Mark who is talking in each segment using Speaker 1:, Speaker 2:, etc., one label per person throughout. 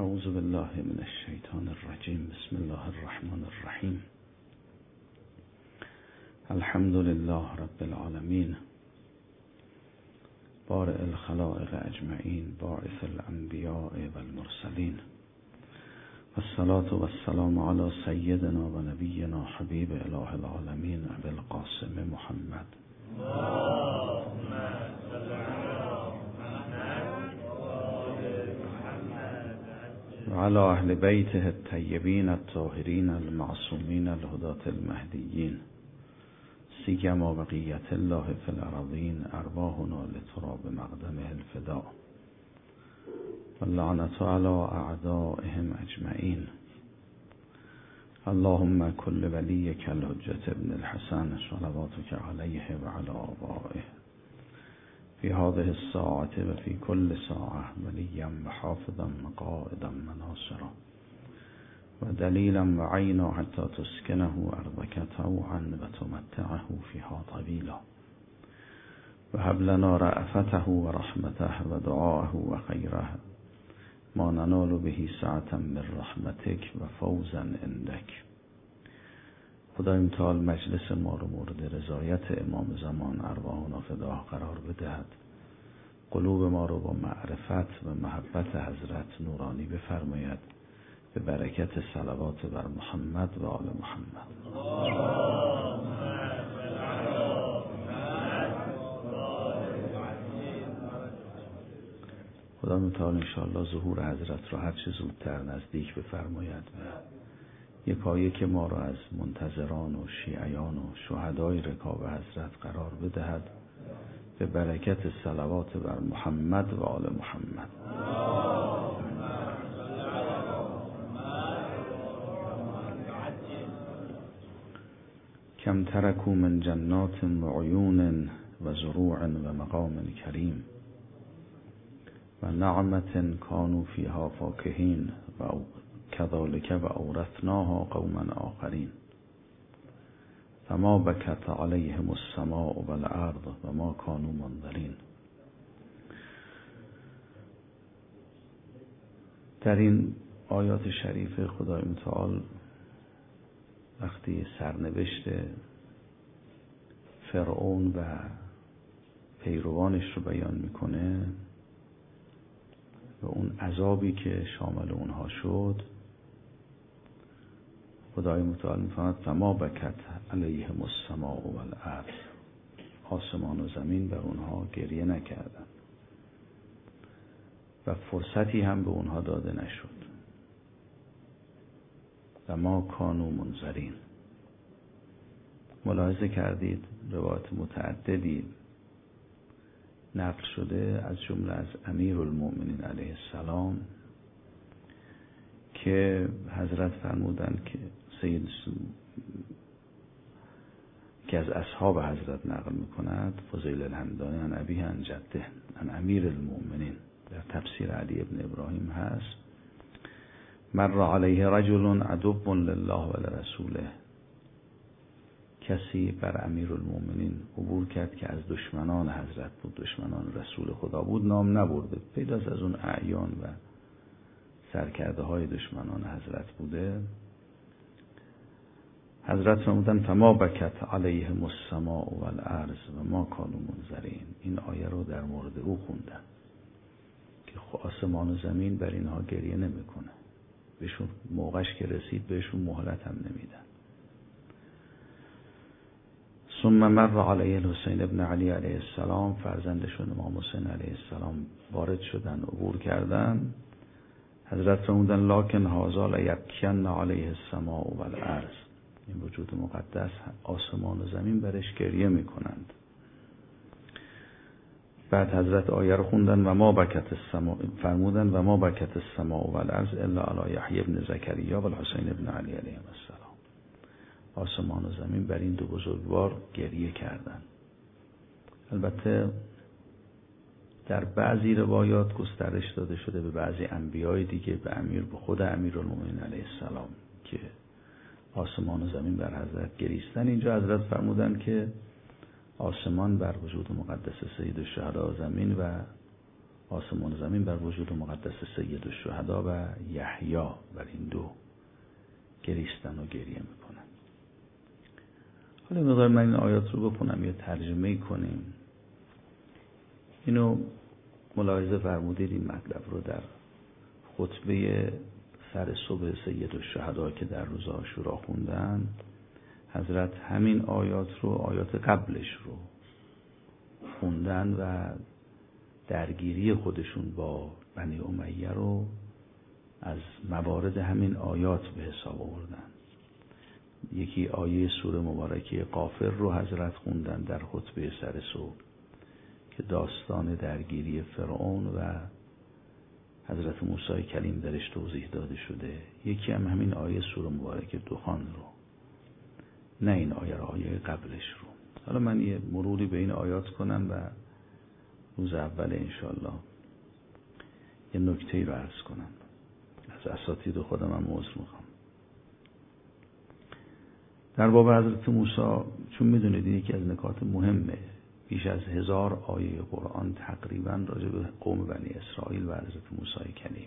Speaker 1: اعوذ بالله من الشیطان الرجیم. بسم الله الرحمن الرحیم. الحمد لله رب العالمین، بارئ الخلائق اجمعین، باعث الانبیاء والمرسلین، والصلاة والسلام علی سیدنا و نبینا حبیب اله العالمین ابی القاسم محمد و علی اهل بیته الطیبین الطاهرین المعصومین الهداة المهدیین، سیما بقیة الله فی الارضین، ارواحنا لتراب مقدمه الفداء، واللعنة علی اعدائهم اجمعین. اللهم كل ولیک الحجة ابن الحسن صلواتک علیه و علی آبائه فی هذه الساعة و فی کل ساعة، ولیا و حافظا و قائدا و ناصرا و دلیلا و عینا حتی تسکنه ارضک طوعا و تمتعه فیها طویلا، و هب لنا رأفته و رحمته و دعاءه و خیره ما ننال به سعة من رحمتک و فوزا عندک. خدای متعال مجلس ما رو مورد رضایت امام زمان ارواحنا فداه قرار بدهد، قلوب ما رو با معرفت و محبت حضرت نورانی بفرماید، به برکت صلوات بر محمد و آل محمد. خدا متعال انشاءالله ظهور حضرت را هر چه زودتر نزدیک بفرماید و یکایک ما را از منتظران و شیعیان و شهدای رکاب حضرت قرار بدهد، به برکت صلوات بر محمد و آل محمد. کم ترکوا من جنات و عیون و زروع و مقام کریم و نعمت کانوا فیها فاکهین و کذالک و اورثناها قوما آخرین، فما بکت علیهم السماء والارض و ما کانوا منظرین. در این آیات شریف خدای متعال وقتی سرنوشت فرعون و پیروانش رو بیان میکنه و اون عذابی که شامل اونها شد، خدای متعال میفرماید فما بکت علیهم السماء والارض، آسمان و زمین بر اونها گریه نکردند و فرصتی هم به اونها داده نشد و ما کانوا منظرین. ملاحظه کردید روایت متعددی نقل شده از جمله از امیرالمؤمنین علیه السلام که حضرت فرمودند که که از اصحاب حضرت نقل میکند، فضیل الحمدانی عن ابیه عن جده عن امیرالمؤمنین، در تفسیر علی ابن ابراهیم هست، مر علیه رجل عدو لله و لرسوله، کسی بر امیرالمؤمنین عبور کرد که از دشمنان حضرت بود، دشمنان رسول خدا بود، نام نبرده، پیداست از اون اعیان و سرکرده های دشمنان حضرت بوده. حضرت فرمودن فما بکت علیهم السماء والارض و ما کانوا منظرین. این آیه رو در مورد او خوندن که آسمان و زمین بر اینها گریه نمیکنه، بهشون موقعش که رسید بهشون مهلت هم نمیدن. ثم مر علیه الحسین ابن علی علیه السلام، فرزندشون امام حسین علیه السلام وارد شدن، عبور کردن. حضرت فرمودن لکن هذا لیبکین علیه السماء والارض، این وجود مقدس آسمان و زمین برش گریه میکنند. بعد حضرت آیه رو خوندن و ما بکت السماء، فرمودن و ما بکت السماء والارض الا علی یحیی ابن زکریا و الحسین ابن علی علیه السلام. آسمان و زمین بر این دو بزرگوار گریه کردند. البته در بعضی روایات گسترش داده شده به بعضی انبیای دیگه، به خود امیرالمومنین علیه السلام که آسمان و زمین بر حضرت گریستن. اینجا حضرت فرمودن که آسمان بر وجود مقدس سید الشهدا، زمین و آسمان و زمین بر وجود مقدس سید الشهدا و یحیی بر این دو گریستن و گریه میکنن. حالا مقدار من این آیات رو بخونم یا ترجمه کنیم. اینو ملاحظه فرمودید این مطلب رو در خطبه سر صبح سید الشهدا که در روز عاشورا خوندن، حضرت همین آیات رو، آیات قبلش رو خوندن و درگیری خودشون با بنی امیه رو از موارد همین آیات به حساب آوردن. یکی آیه سوره مبارکه غافر رو حضرت خوندن در خطبه سر صبح که داستان درگیری فرعون و حضرت موسی کلیم درش توضیح داده شده. یکی هم همین آیه سوره مبارکه دخان رو، نه این آیه رو، آیه قبلش رو. حالا من یه مروری به این آیات کنم و روز اول انشالله یه نکته‌ای رو عرض کنم. از اساتید خودم هم عذر میخوام. در باب حضرت موسی، چون میدونید این یکی از نکات مهمه، بیش از 1000 آیه قرآن تقریبا راجع به قوم بنی اسرائیل و حضرت موسی کلیم.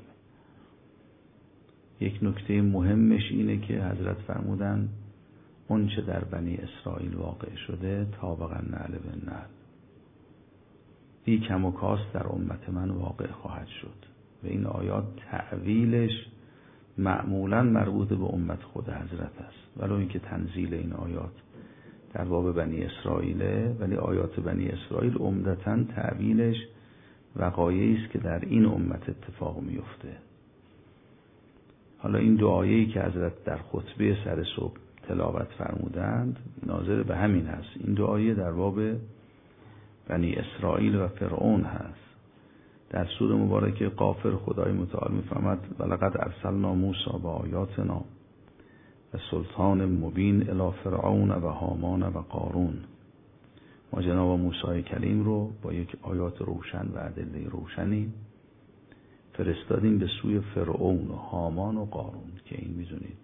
Speaker 1: یک نکته مهمش اینه که حضرت فرمودن اون چه در بنی اسرائیل واقع شده طابقا نعل به نعل، بی کم و کاست در امت من واقع خواهد شد. و این آیات تعویلش معمولا مربوط به امت خود حضرت است، ولو اینکه تنزیل این آیات در باب بنی اسرائیله، ولی آیات بنی اسرائیل عمدتاً تعویلش وقایعی است که در این امت اتفاق میفته. حالا این دو آیه‌ای که حضرت در خطبه سر صبح تلاوت فرمودند ناظر به همین هست. این دو آیه در باب بنی اسرائیل و فرعون هست. در سوره مبارکه غافر خدای متعال می‌فرماید ولقد ارسلنا موسی بآیاتنا و سلطان مبین الی فرعون و هامان و قارون. ما جناب موسی کلیم رو با یک آیات روشن و ادله روشنی فرستادیم به سوی فرعون و هامان و قارون که این می‌دونید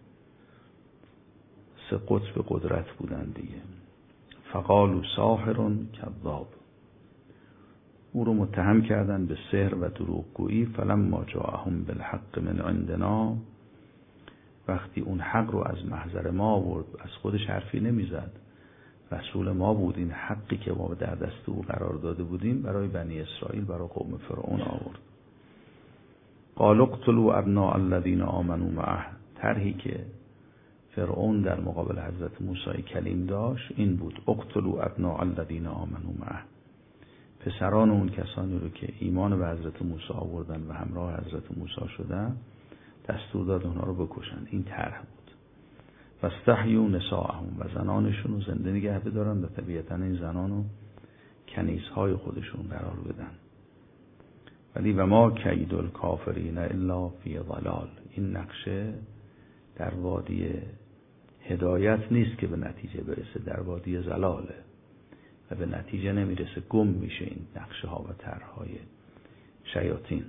Speaker 1: 3 قطب قدرت بودن دیگه. فقالوا ساحر کذاب، او رو متهم کردن به سحر و دروغگویی. فلما جاءهم بالحق من عندنا، وقتی اون حق رو از محضر ما آورد، از خودش حرفی نمیزد، رسول ما بود، این حقی که ما در دست او قرار داده بودیم برای بنی اسرائیل، برای قوم فرعون آورد. قالوا اقتلوا ابناء الذين آمنوا معه، طرحی که فرعون در مقابل حضرت موسی کلیم داشت این بود: اقتلوا ابناء الذين آمنوا معه، پسران اون کسانی رو که ایمان به حضرت موسی آوردن و همراه حضرت موسی شدن دستور داد اونها رو بکشن. این طرح بود. واستحیوا نساءهم، و زنانشون رو زنده نگه بدارن و طبیعتا این زنان رو کنیزهای خودشون قرار بدن. ولی و ما کید الکافرین الا فی ضلال، این نقشه در وادی هدایت نیست که به نتیجه برسه، در وادی ضلاله و به نتیجه نمیرسه، گم میشه این نقشه ها و طرحهای شیاطین.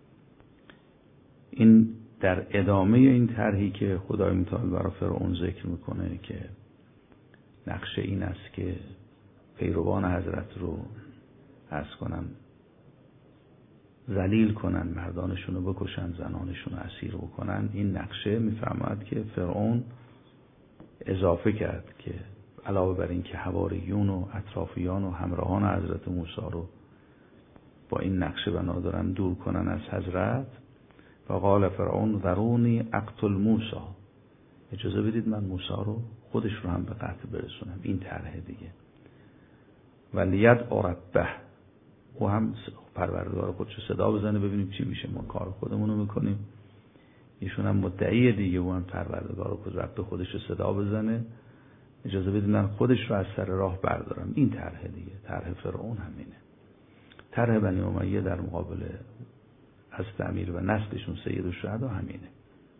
Speaker 1: این در ادامه این طرحی که خدای متعال برای فرعون ذکر میکنه که نقشه این است که پیروان حضرت رو عرض کنم ذلیل کنن، مردانشون رو بکشن، زنانشون رو اسیر بکنن. این نقشه میفرماید که فرعون اضافه کرد که علاوه بر این که حواریون و اطرافیان و همراهان حضرت موسی رو با این نقشه بنا دارن دور کنن از حضرت، و قال فرعون ذرونی اقتل موسی، اجازه بدید من موسی رو، خودش رو هم به قتل برسونم. این طرح دیگه. ولید ربه، او هم پروردگار خودشو صدا بزنه ببینیم چی میشه، ما کار خودمونو میکنیم. ایشون هم مدعیه دیگه، او هم پروردگار رب خودشو صدا بزنه، اجازه بدید من خودش رو از سر راه بردارم. این طرح دیگه، طرح فرعون همینه. طرح بنی امیه در مقابل از امیر و نسلشون سید الشهدا همینه.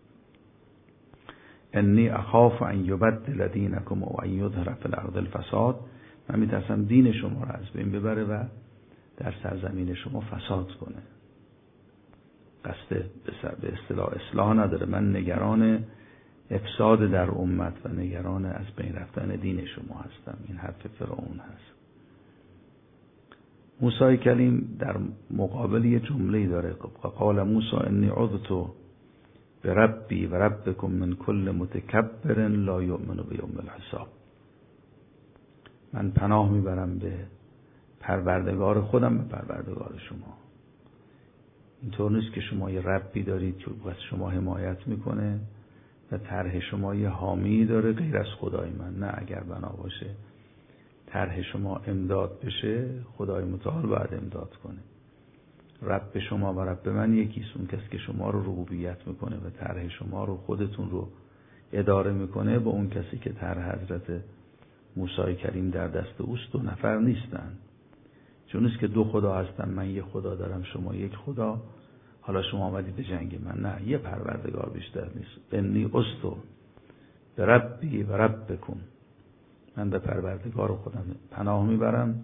Speaker 1: انی اخاف ان یبدل دینکم و ان یظهر فی الارض الفساد، من میترسم دین شما رو از بین ببره و در سرزمین شما فساد کنه. قصد به اصطلاح اصلاح نداره، من نگران افساد در امت و نگران از بین رفتن دین شما هستم. این حرف فرعون هست. موسی کلیم در مقابل یه جمله‌ای داره، قال موسی انی عذت بربی و ربکم من کل متکبر لا یؤمن بیوم الحساب. من پناه میبرم به پروردگار خودم، به پروردگار شما. اینطور نیست که شما یه ربی دارید که از شما حمایت میکنه و طرح شما یه حامی داره غیر از خدای من. نه، اگر بنا باشه طرح شما امداد بشه، خدای متعال باید امداد کنه. رب شما و رب من یکیست. اون کسی که شما رو ربوبیت میکنه و طرح شما رو، خودتون رو اداره میکنه، با اون کسی که طرح حضرت موسی کلیم در دست اوست دو نفر نیستن. چون نیست که دو خدا هستن، من یک خدا دارم شما یک خدا، حالا شما آمدید به جنگ من. نه، یه پروردگار بیشتر نیست. انی عذت بربی و ربکم، من به پروردگار خودم پناه میبرم،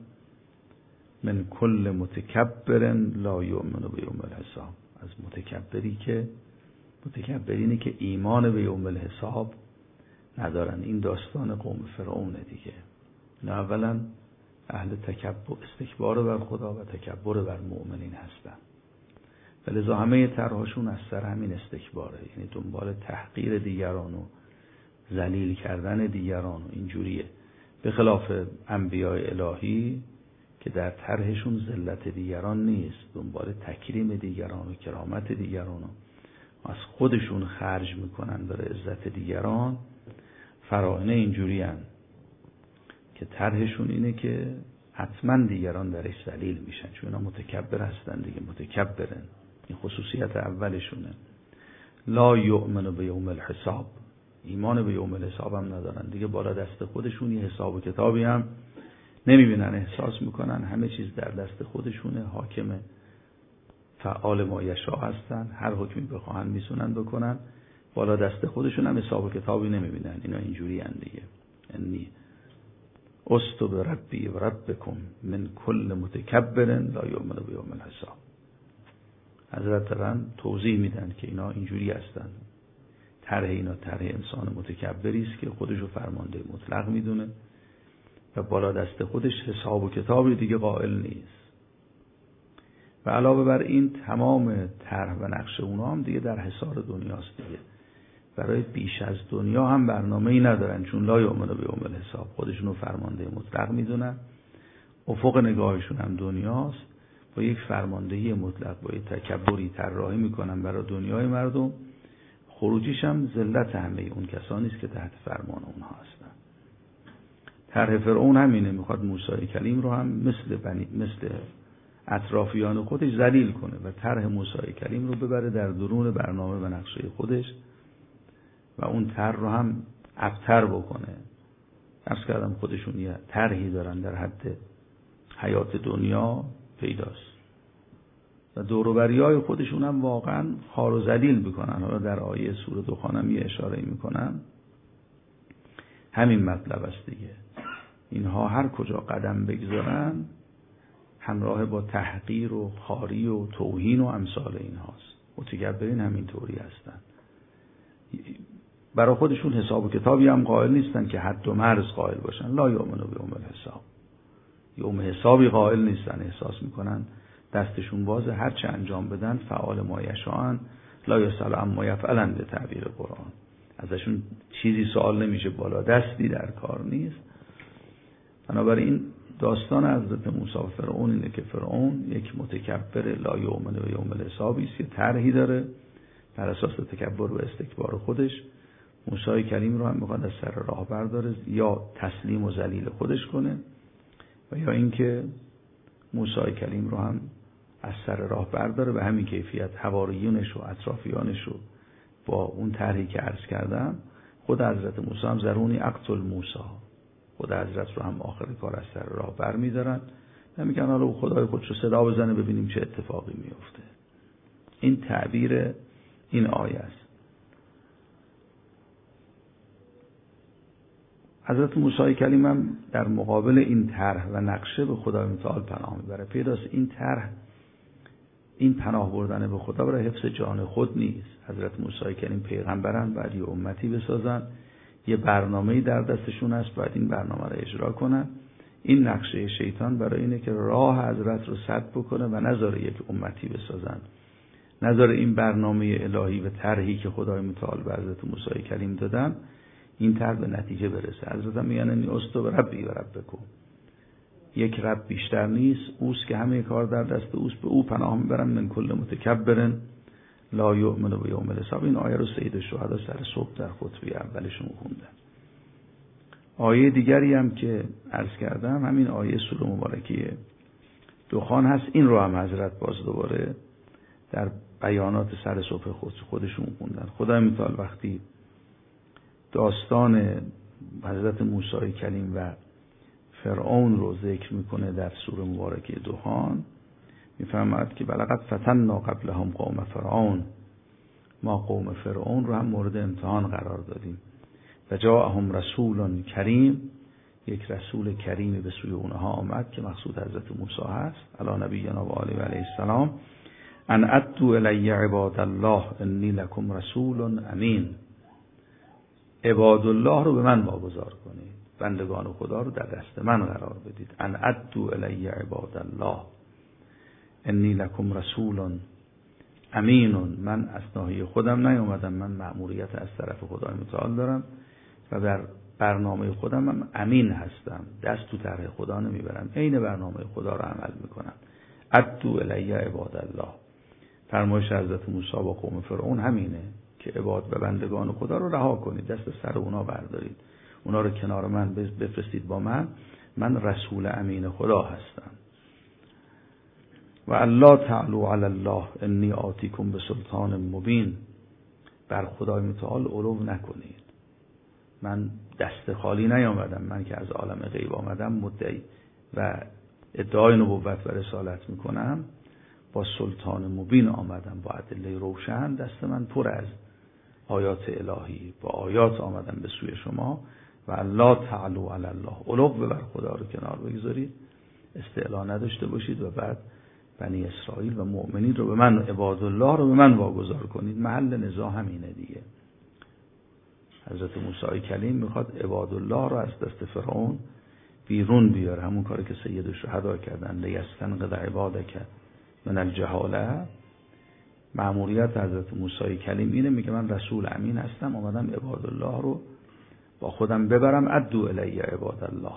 Speaker 1: من کل متکبر لا یؤمن بیوم الحساب، از متکبری که متکبرینی که ایمان به یوم الحساب ندارن. این داستان قوم فرعون دیگه. نه، اولا اهل تکبر، استکبار بر خدا و تکبر بر مؤمنین هستن، ولذا همه طرحشون از سر همین استکباره، یعنی دنبال تحقیر دیگران و ذلیل کردن دیگران و اینجوریه. به خلاف انبیاء الهی که در طرحشون ذلت دیگران نیست، دنبال تکریم دیگران و کرامت دیگران و از خودشون خرج میکنن برای عزت دیگران. فراعنه اینجوری هن که طرحشون اینه که حتما دیگران درش ذلیل میشن، چون اینا متکبر هستن دیگه، متکبرن. این خصوصیت اولشونه. لا یؤمن بیوم الحساب، ایمان به یوم الحساب هم ندارن دیگه. بالا دست خودشون یه حساب و کتابی هم نمیبینن، احساس میکنن همه چیز در دست خودشونه، حاکم فعال ما یشاء هستن، هر حکمی بخواهن میتونن بکنن، بالا دست خودشون هم حساب و کتابی نمیبینن. اینا اینجوری هن دیگه. انی عذت بربی و ربکم من کل متکبر لا یؤمن بیوم الحساب. حضرت دارن توضیح میدن که اینا اینجوری هستن. طرح اینا طرح انسان متکبری است که خودشو فرمانده مطلق میدونه و بالا دست خودش حساب و کتابی دیگه قائل نیست. و علاوه بر این تمام طرح و نقش اونا هم دیگه در حصار دنیاست دیگه. برای بیش از دنیا هم برنامه‌ای ندارن، چون لا یؤمن بیوم الحساب، خودشونو فرمانده مطلق میدونن. افق نگاهشون هم دنیاست. با یک فرماندهی مطلق، با یک تکبری طراحی میکنن برای دنیای مردم. خروجیش هم ذلت همه اون کسانی است که تحت فرمان اونها هستن. طرح فرعون همینه، میخواد موسی کلیم رو هم مثل اطرافیان خودش ذلیل کنه و طرح موسی کلیم رو ببره در درون برنامه و نقشه خودش و اون طرح رو هم ابتر بکنه. عرض کردم خودشون یه طرحی دارن در حد حیات دنیا پیداست و دوروبریای خودشون هم واقعا خار و ذلیل میکنن. حالا در آیه سوره دخان هم یه اشاره میکنن، همین مطلب است دیگه. اینها هر کجا قدم بگذارن همراه با تحقیر و خواری و توهین و امثال اینهاست. متکبرین همین طوری هستن. برای خودشون حساب و کتابی هم قائل نیستن که حد و مرز قائل باشن. لا یؤمن بیوم الحساب، یوم حسابی قائل نیستن. احساس میکنن دستشون بازه، هر چه انجام بدن فعال ما یشاءن لا یسأل عما یفعلن، به تعبیر قرآن. ازشون چیزی سوال نمیشه، بالا دستی در کار نیست. بنابراین داستان حضرت موسی و فرعون اینه که فرعون یک متکبر لا یؤمن بیوم الحسابی است، یه طرحی داره بر اساس تکبر و استکبار خودش. موسی کلیم رو هم میخواد از سر راه برداره، یا تسلیم و ذلیل خودش کنه و یا اینکه موسی کلیم رو هم از سر راه برداره به همین کیفیت. حواریونش و اطرافیانش رو با اون طرحی که عرض کردم، خود حضرت موسی هم ذرونی اقتل موسی، خود حضرت رو هم آخر کار از سر راه برمی‌دارن و میگن حالا خدای خودش رو صدا بزنه ببینیم چه اتفاقی میفته. این تعبیر این آیه است. حضرت موسی کلیم هم در مقابل این طرح و نقشه به خدای متعال پناه میبره. پیداست این طرح، این پناه بردن به خدا برای حفظ جان خود نیست. حضرت موسی کلیم پیغمبرن، بعد یه امتی بسازن، یه برنامه‌ای در دستشون هست، باید این برنامه رو اجرا کنن. این نقشه شیطان برای اینه که راه حضرت رو سد بکنه و نذاره یک امتی بسازن، نذاره این برنامه الهی و طرحی که خدای متعال به حضرت موسی کلیم دادن این طرح به نتیجه برسه. حضرت هم میگن انی استو ربی و ربکم، یک رب بیشتر نیست، اوست که همه کار در دست اوست، به او پناه میبرم من کل متکبر لا یؤمن بیوم الحساب. این آیه رو سید الشهدا سر صبح در خطبه اولشون خوندن. آیه دیگری هم که عرض کردم همین آیه سوره مبارکه دخان هست، این رو هم حضرت باز دوباره در بیانات سر صبح خودشون خوندن. خدای متعال وقتی داستان حضرت موسی کلیم و فرعون رو ذکر میکنه در سوره مبارکه دخان، میفرماید که بلقد فتنا قبلهم قوم فرعون، ما قوم فرعون رو هم مورد امتحان قرار دادیم. و جاءهم رسول کریم، یک رسول کریمی به سوی اونها آمد که مقصود حضرت موسی هست علی نبینا و آله و علیه السلام، ان ادوا الی عباد الله انی لکم رسول امین. عباد الله رو به من واگذار کنید، بندگان خدا رو در دست من قرار بدید. ان ادوا الی عباد الله انی لکم رسول امین. من از ناحیه خودم نیومدم، من مأموریت از طرف خدای متعال دارم و در برنامه خودم هم امین هستم، دست تو طرح خدا نمیبرم، عین برنامه خدا رو عمل میکنم. ادوا الی عباد الله. فرمایش حضرت موسی با قوم فرعون همینه که عباد و بندگان خدا رو رها کنید، دست سر اونا بردارید، اونا رو کنار من بفرستید با من رسول امین خدا هستم. و الله تعالوا علی الله انی آتیکم بسلطان مبین. بر خدای متعال علو نکنید، من دست خالی نیامدم، من که از عالم غیب آمدم مدعی و ادعای نبوت و رسالت میکنم، با سلطان مبین آمدم، با ادله روشن، دست من پر از آیات الهی، با آیات آمدم به سوی شما. و الله تعالوا علی الله، علو بر خدا رو کنار بگذارید، استعلا نداشته باشید و بعد بنی اسرائیل و مؤمنین رو به من، عباد الله رو به من واگذار کنید. محل نزاع همینه دیگه. حضرت موسی کلیم میخواد عباد الله رو از دست فرعون بیرون بیاره، همون کاری که سید الشهدا کردن، لیستنقذ عبادک من الجهاله. مأموریت حضرت موسی کلیم اینه، میگه من رسول امین هستم، آمدم عباد الله رو با خودم ببرم. ادعو الی عباد الله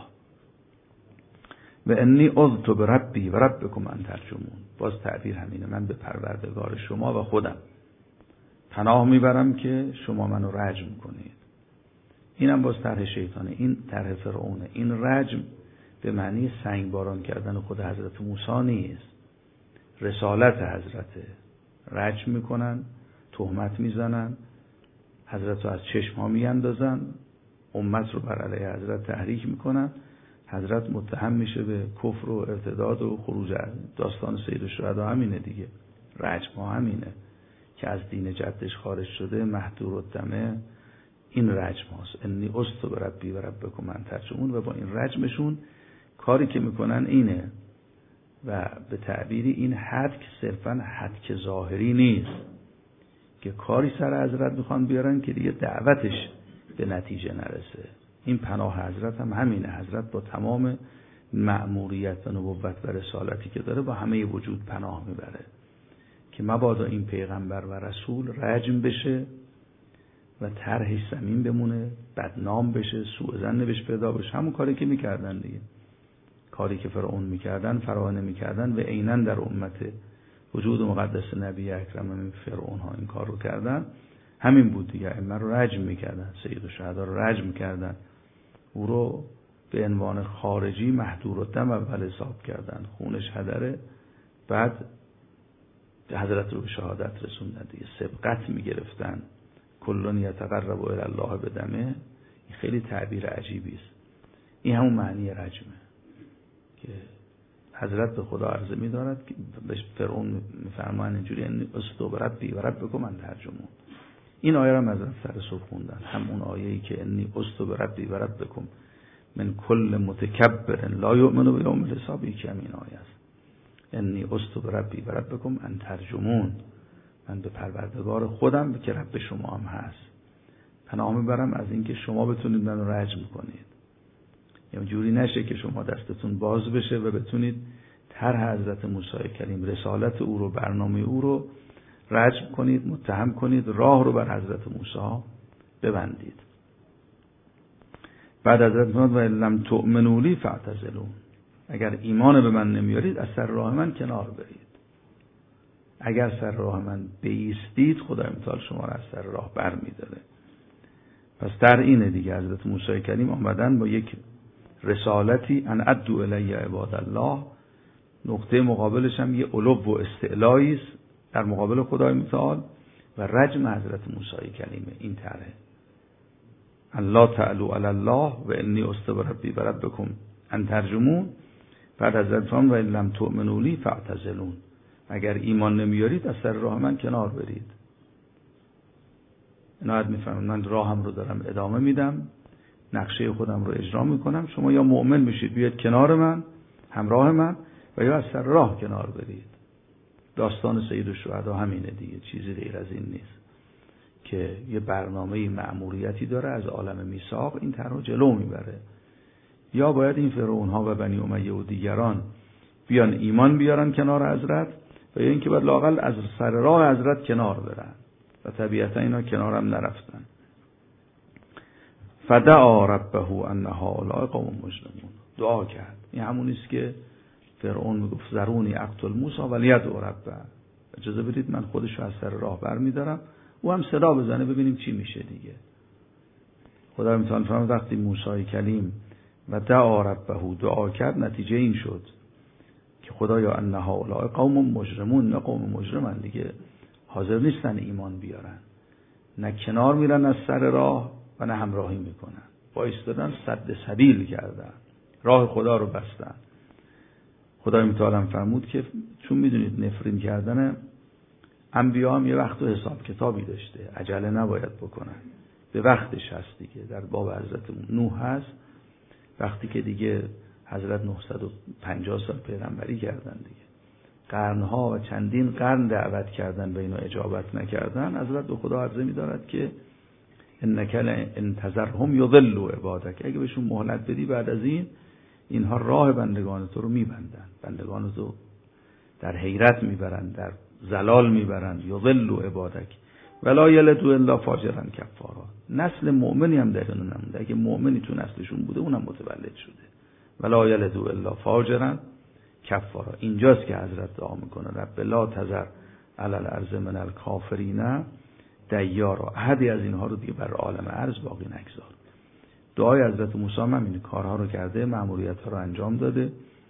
Speaker 1: و انی عذت بربی و ربکم ان ترجمون. باز تعبیر همینه، من به پروردگار شما و خودم پناه میبرم که شما منو رجم کنید. اینم باز طرح شیطانه، این طرح فرعونه. این رجم به معنی سنگ باران کردن خود حضرت موسی نیست، رسالت حضرته. رجم میکنن، تهمت میزنن، حضرت رو از چشم ها میاندازن، امت رو بر علیه حضرت تحریک میکنن، حضرت متهم میشه به کفر و ارتداد و خروج. داستان سید الشهدا همینه دیگه، رجم ها همینه که از دین جدش خارج شده، مهدور الدمه، این رجم هاست. انی استو بربی و ربکم من ترجمون. و با این رجمشون کاری که میکنن اینه، و به تعبیری این حد که صرفا حد که ظاهری نیست که کاری سر حضرت میخوان بیارن که دیگه دعوتش به نتیجه نرسه. این پناه حضرت هم همینه، حضرت با تمام مأموریت و نبوت و رسالتی که داره با همه وجود پناه میبره که مبادا این پیغمبر و رسول رجم بشه و طرحش زمین بمونه، بدنام بشه، سوء ظن بهش پیدا بشه. همون کاری که میکردن دیگه، کاری که فرعون میکردن، فراعنه میکردن و عیناً در امت وجود مقدس نبی اکرم من فرعون ها این کار رو کردن. همین بود دیگه، ائمه رو رجم میکردن، سید الشهدا رو رجم کردن، او رو به عنوان خارجی مهدور الدم اول حساب کردن، خونش هدره، بعد حضرت رو به شهادت رسوندن دیگه، سبقت میگرفتن. کلون یتقرب الی الله بدمه، این خیلی تعبیر عجیبی است. این همون معنی رجمه که حضرت به خدا عرضه می‌دارد که به فرعون می‌فرمان اینجوری، ان استو بربی و ربکم من ترجمون. این آیه را حضرت سر صبح خوندن، همون آیه‌ای که انی استو بربی و ربکم من کل متکبر لا یؤمن بیوم الحساب، که همین آیه است. انی استو بربی و ربکم ان ترجمون، من به پروردگار خودم که رب شما هم هست پناه میبرم از اینکه شما بتونید منو رجم کنید. یعنی جوری نشه که شما دستتون باز بشه و بتونید طرح حضرت موسی کلیم، رسالت او رو، برنامه او رو رجم کنید، متهم کنید، راه رو بر حضرت موسی ببندید. بعد حضرت فرمود و لم تؤمنوا لی فاعتزلون، اگر ایمان به من نمیارید از سر راه من کنار برید. اگر سر راه من بایستید خدای متعال شما را از سر راه برمی‌داره. پس در اینه دیگه حضرت موسی کلیم آمدن با یک رسالتی ان ادعوا الی عباد الله، نقطه مقابلش هم یه علو و استعلایی است در مقابل خدای متعال و رجم حضرت موسی کلیمه. این طرحه الله تعالی علی الله و انی استغفر ربی و ربکم ان ترجمون. بعد حضرت فرمان و ان لم تؤمنوا لی فاعتزلون، اگر ایمان نمیارید از سر راه من کنار برید. عنایت میفرمایند من راهم رو دارم ادامه میدم، نقشه خودم رو اجرا میکنم، شما یا مؤمن بشید بیاید کنار من، همراه من، و یا از سر راه کنار برید. داستان سید الشهدا همینه دیگه، چیزی غیر از این نیست که یه برنامه مأموریتی داره از عالم میثاق این طرح جلو میبره. یا باید این فرعون ها و بنی امیه و دیگران بیان ایمان بیارن کنار حضرت، و یا اینکه باید لااقل از سر راه حضرت کنار برن، و طبیعتا اینا کنار هم نرفتن. فدعا ربه ان هؤلاء قوم مجرمون، دعا کرد. این همون است که فرعون میگفت ذرونی اقتل موسی ولیدعو ربه، اجازه بدید من خودشو از سر راه برمیدارم، او هم صدا بزنه ببینیم چی میشه دیگه. خدا متعال فرمود وقتی موسی کلیم و دعا ربه دعا کرد، نتیجه این شد که خدایا ان هؤلاء قوم مجرمون، نه قوم مجرمن دیگه، حاضر نیستن ایمان بیارن، نه کنار میرن از سر راه و نه همراهی میکنن، با ایستادن سد سبیل کردن، راه خدا رو بستن. خدای متعال هم فرمود که چون میدونید نفرین کردن انبیا هم یه وقت و حساب کتابی داشته، عجله نباید بکنن، به وقتش هست دیگه. در باب حضرت نوح هست، وقتی که دیگه حضرت 950 سال پیغمبری کردن دیگه، قرنها و چندین قرن دعوت کردن به اینا اجابت نکردن، حضرت به خدا عرضه می‌دارد که انک انتظرهم یضلوا عبادک، اگه بهشون مهلت بدی بعد از اینها راه بندگان تو رو میبندن، بندگان تو در حیرت میبرن، در ضلال میبرن. یضلوا عبادک ولا یلدوا الا فاجرا کفارا، نسل مؤمنی هم در اون نمونده، اگه مؤمنی تو نسلشون بوده اونم متولد شده. ولا یلدوا الا فاجرا کفارا. اینجاست که حضرت دعا میکنه رب لا تذر علی الارض من الکافرین دیارا، احدی از اینها رو دیگه بر عالم ارض باقی نگذار. دعای حضرت موسی هم این کارها رو کرده، مأموریت ها رو انجام داده،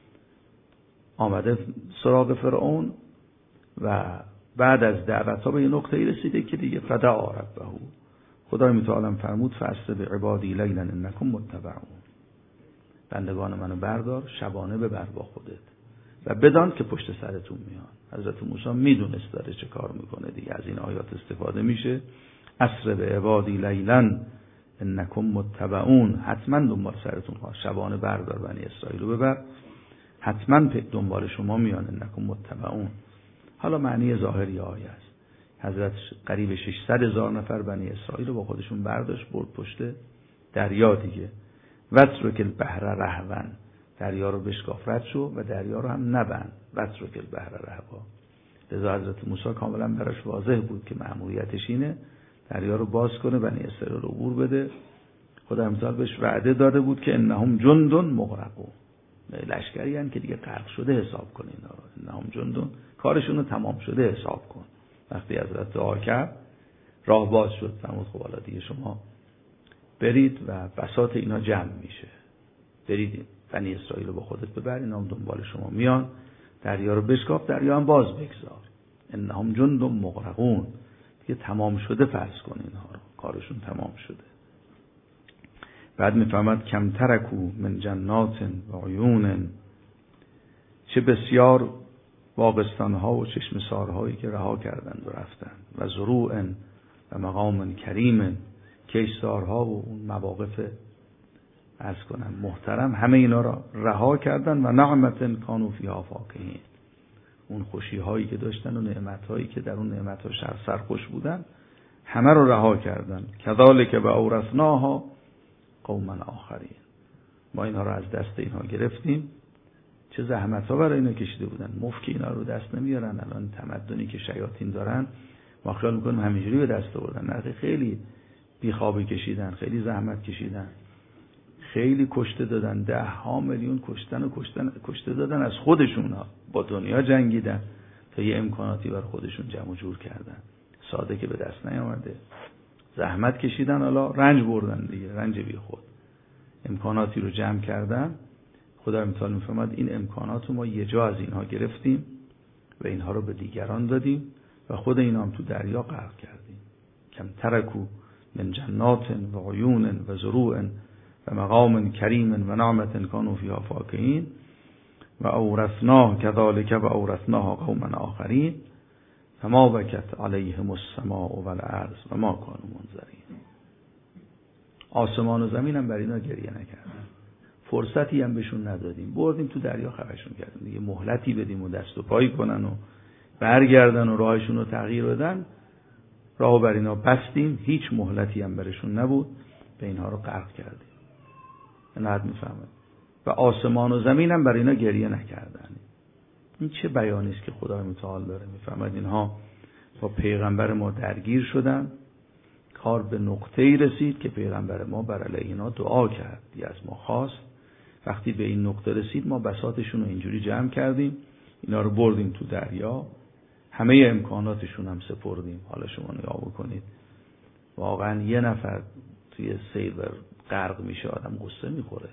Speaker 1: آمده سراغ فرعون و بعد از دعوت ها به یه نقطه‌ای رسیده که دیگه فدعا ربه، خدای متعال فرمود فاسر بعبادی لیلا انکم متبعون، بندگان منو بردار شبانه ببر با خودت و بدان که پشت سرتون میان. حضرت موسی میدونست داره چه کار میکنه دیگه، از این آیات استفاده میشه. اسر به عبادی لیلا انکم متبعون، حتما دنبال سرتون خواهد، شبانه بردار بنی اسرائیل رو ببر، حتما دنبال شما میان، انکم متبعون. حالا معنی ظاهری آیه است، حضرت قریب 600,000 نفر بنی اسرائیل رو با خودشون برداشت برد پشت دریا دیگه. وترک البحر رهوا، دریا رو بشکاف رد شو و دریا رو هم نبند. وترک البحر رهوا، لذا حضرت موسی کاملا براش واضح بود که مأموریتش اینه دریا رو باز کنه، بنی اسرائیل رو عبور بده. خدا متعال بهش وعده داده بود که انهم جند مغرقون، لشکری هستند که دیگه غرق شده حساب کن اینا رو، انهم جند، کارشون رو تمام شده حساب کن. وقتی حضرت دعا کرد راه باز شد، فرمود خب حالا دیگه شما برید و بساط اینا جمع میشه، برید بنی اسرائیل رو با خودت ببر، اینا هم دنبال شما میان، دریا رو بشکاف، دریا هم باز بگذار. انهم جند مغرقون، دیگه تمام شده فرض کن اینها رو، کارشون تمام شده. بعد میفهمد کم ترکو من جنات و عیون، چه بسیار باغستان‌ها و چشمه‌سارهایی که رها کردند و رفتند، و زروع و مقام کریم، کشتارها و اون مواقف عرض کنم محترم، همه اینا را رها کردند. و نعمت کانوا فیها فاکهین، اون خوشی‌هایی که داشتن و نعمت‌هایی که در اون نعمت‌ها سرخوش بودن همه رو رها کردند. کذالک و اورثناها قوما آخرین، ما اینها رو از دست اینها گرفتیم. چه زحمت‌ها برای اینا کشیده بودن. مفت که اینا رو دست نمیارن. الان تمدنی که شیاطین دارن ما خیال میکنیم همینجوری به دست آوردن. نه، خیلی بیخوابی کشیدن، خیلی زحمت کشیدن، خیلی کشته دادن. 10 میلیون کشته دادن از خودشون ها. با دنیا جنگیدن تا یه امکاناتی بر خودشون جمع جور کردن. ساده که به دست نیامده. زحمت کشیدن، حالا رنج بردن دیگه، رنج بی خود. امکاناتی رو جمع کردن. خدا متعال میفرماد این امکانات رو ما یه جا از اینها گرفتیم و اینها رو به دیگران دادیم و خود اینا هم تو دریا غرق کردیم. کم ترکو من جنات و عیون و زروع و مقام کریم و نعمت کانوا فیها فاکهین و اورثناه کذالک و اورثناها قوما آخرین فما بکت علیهم السماء والارض و ما کانوا منذرین. آسمان و زمین هم بر اینا گریه نکردن. فرصتی هم بهشون ندادیم. بردیم تو دریا خرشون کردیم. دیگه مهلتی بدیم و دست و پایی کنن و برگردن و راهشون رو تغییر بدن. راهو بر اینا بستیم. هیچ مهلتی هم برشون نبود. به اینها رو غرق کردیم. نه میفهمه. و آسمان و زمین هم برای اینا گریه نکردن. این چه بیانی است که خدای متعال داره میفهمد. اینها با پیغمبر ما درگیر شدن. کار به نقطه‌ای رسید که پیغمبر ما بر علیه اینا دعا کرد. از ما خواست. وقتی به این نقطه رسید ما بساطشون رو اینجوری جمع کردیم. اینا رو بردیم تو دریا. همه امکاناتشون هم سپردیم. حالا شما نگاه بکنید. واقعا یه نفر توی سیل غرق میشه آدم غصه میخوره.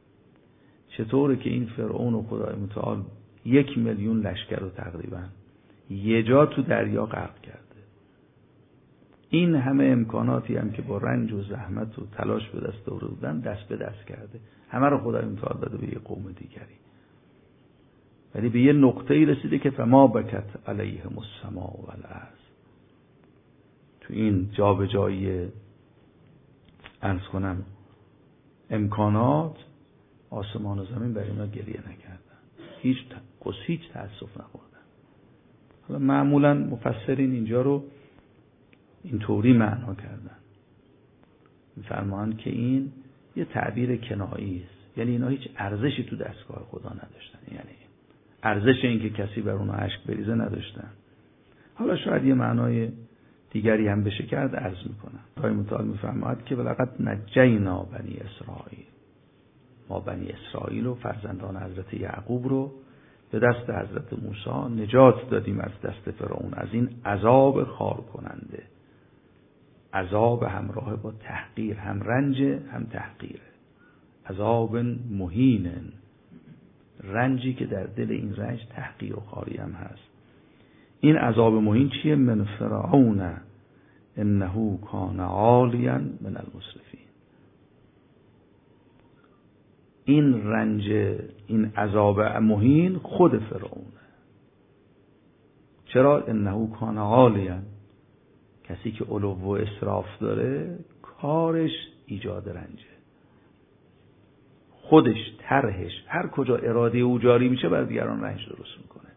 Speaker 1: چطوره که این فرعون و خدای متعال 1 میلیون لشکر رو تقریبا یه جا تو دریا غرق کرده. این همه امکاناتی هم که با رنج و زحمت و تلاش به دست آورده بودن دست به دست کرده. همه رو خدای متعال داده به یه قوم دیگری. ولی به یه نقطه‌ای رسیده که فما بکت علیهم السماء والارض. تو این جابجایی عرض کنم امکانات آسمان و زمین بر اینا گریه نکردن. هیچ تأسف نخوردن. حالا معمولا مفسرین اینجا رو اینطوری معنا کردن. می‌فرمایند که این یه تعبیر کنایی است. یعنی اینا هیچ ارزشی تو دستگاه خدا نداشتن. یعنی ارزش این که کسی بر اونها اشک بریزه نداشتن. حالا شاید یه معنای دیگری هم بشه کرد عرض میکنم. خدای متعال میفرماید که ولقد نجینا بنی اسرائیل. ما بنی اسرائیل و فرزندان حضرت یعقوب رو به دست حضرت موسی نجات دادیم از دست فرعون، از این عذاب خار کننده. عذاب همراه با تحقیر، هم رنج هم تحقیره. عذاب مهین، رنجی که در دل این رنج تحقیر و خاری هم هست. این عذاب مهین چیه؟ من فرعون انه کان عالیا من المسرفین. این رنج، این عذاب مهین خود فرعونه. چرا؟ انه کان عالیا. کسی که علو و اسراف داره کارش ایجاد رنجه. خودش، طرحش، هر کجا اراده او جاری میشه بر دیگران رنج درست میکنه.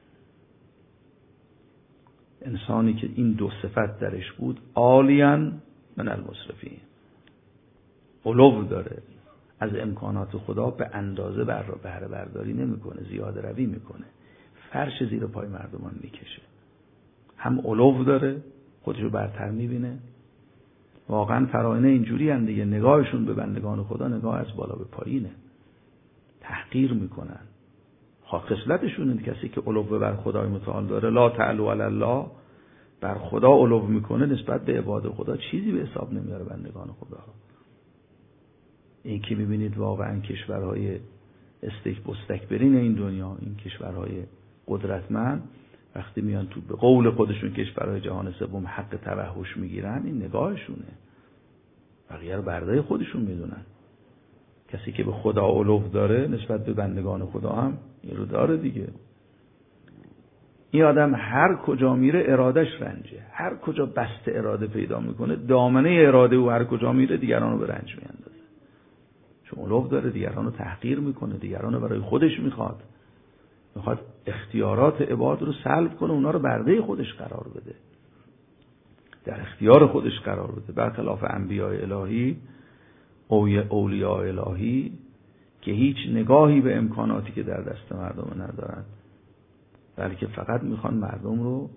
Speaker 1: انسانی که این دو صفت درش بود عالیا من المسرفین، علو داره، از امکانات خدا به اندازه بهره برداری نمیکنه، زیاده روی میکنه، فرش زیر پای مردمان میکشه. هم علو داره، خودشو برتر میبینه. واقعا فراعنه اینجوری هم دیگه، نگاهشون به بندگان خدا نگاه از بالا به پایینه، تحقیر میکنن. خصلتشون این کسی که علو بر خدای متعال داره، لا تعلوا علی الله، بر خدا علو میکنه، نسبت به عباد خدا چیزی به حساب نمیاره بندگان خدا. این که میبینید واقعا کشورهای مستکبرین این دنیا، این کشورهای قدرتمند، وقتی میان تو به قول خودشون کشورهای جهان سوم حق توحش میگیرن، این نگاهشونه. بقیه رو بردای خودشون میدونن. کسی که به خدا علو داره نسبت به بندگان خدا هم این رو داره دیگه. این آدم هر کجا میره ارادش رنجه، هر کجا بست اراده پیدا میکنه، دامنه اراده او هر کجا میره دیگران رو به رنج میاندازه. چون علو داره دیگران رو تحقیر میکنه، دیگران رو برای خودش میخواد اختیارات عباد رو سلب کنه، اونا رو برده خودش قرار بده، در اختیار خودش قرار بده. برخلاف انبیاء الهی، اولیاء الهی که هیچ نگاهی به امکاناتی که در دست مردم ندارن، بلکه فقط میخوان مردم رو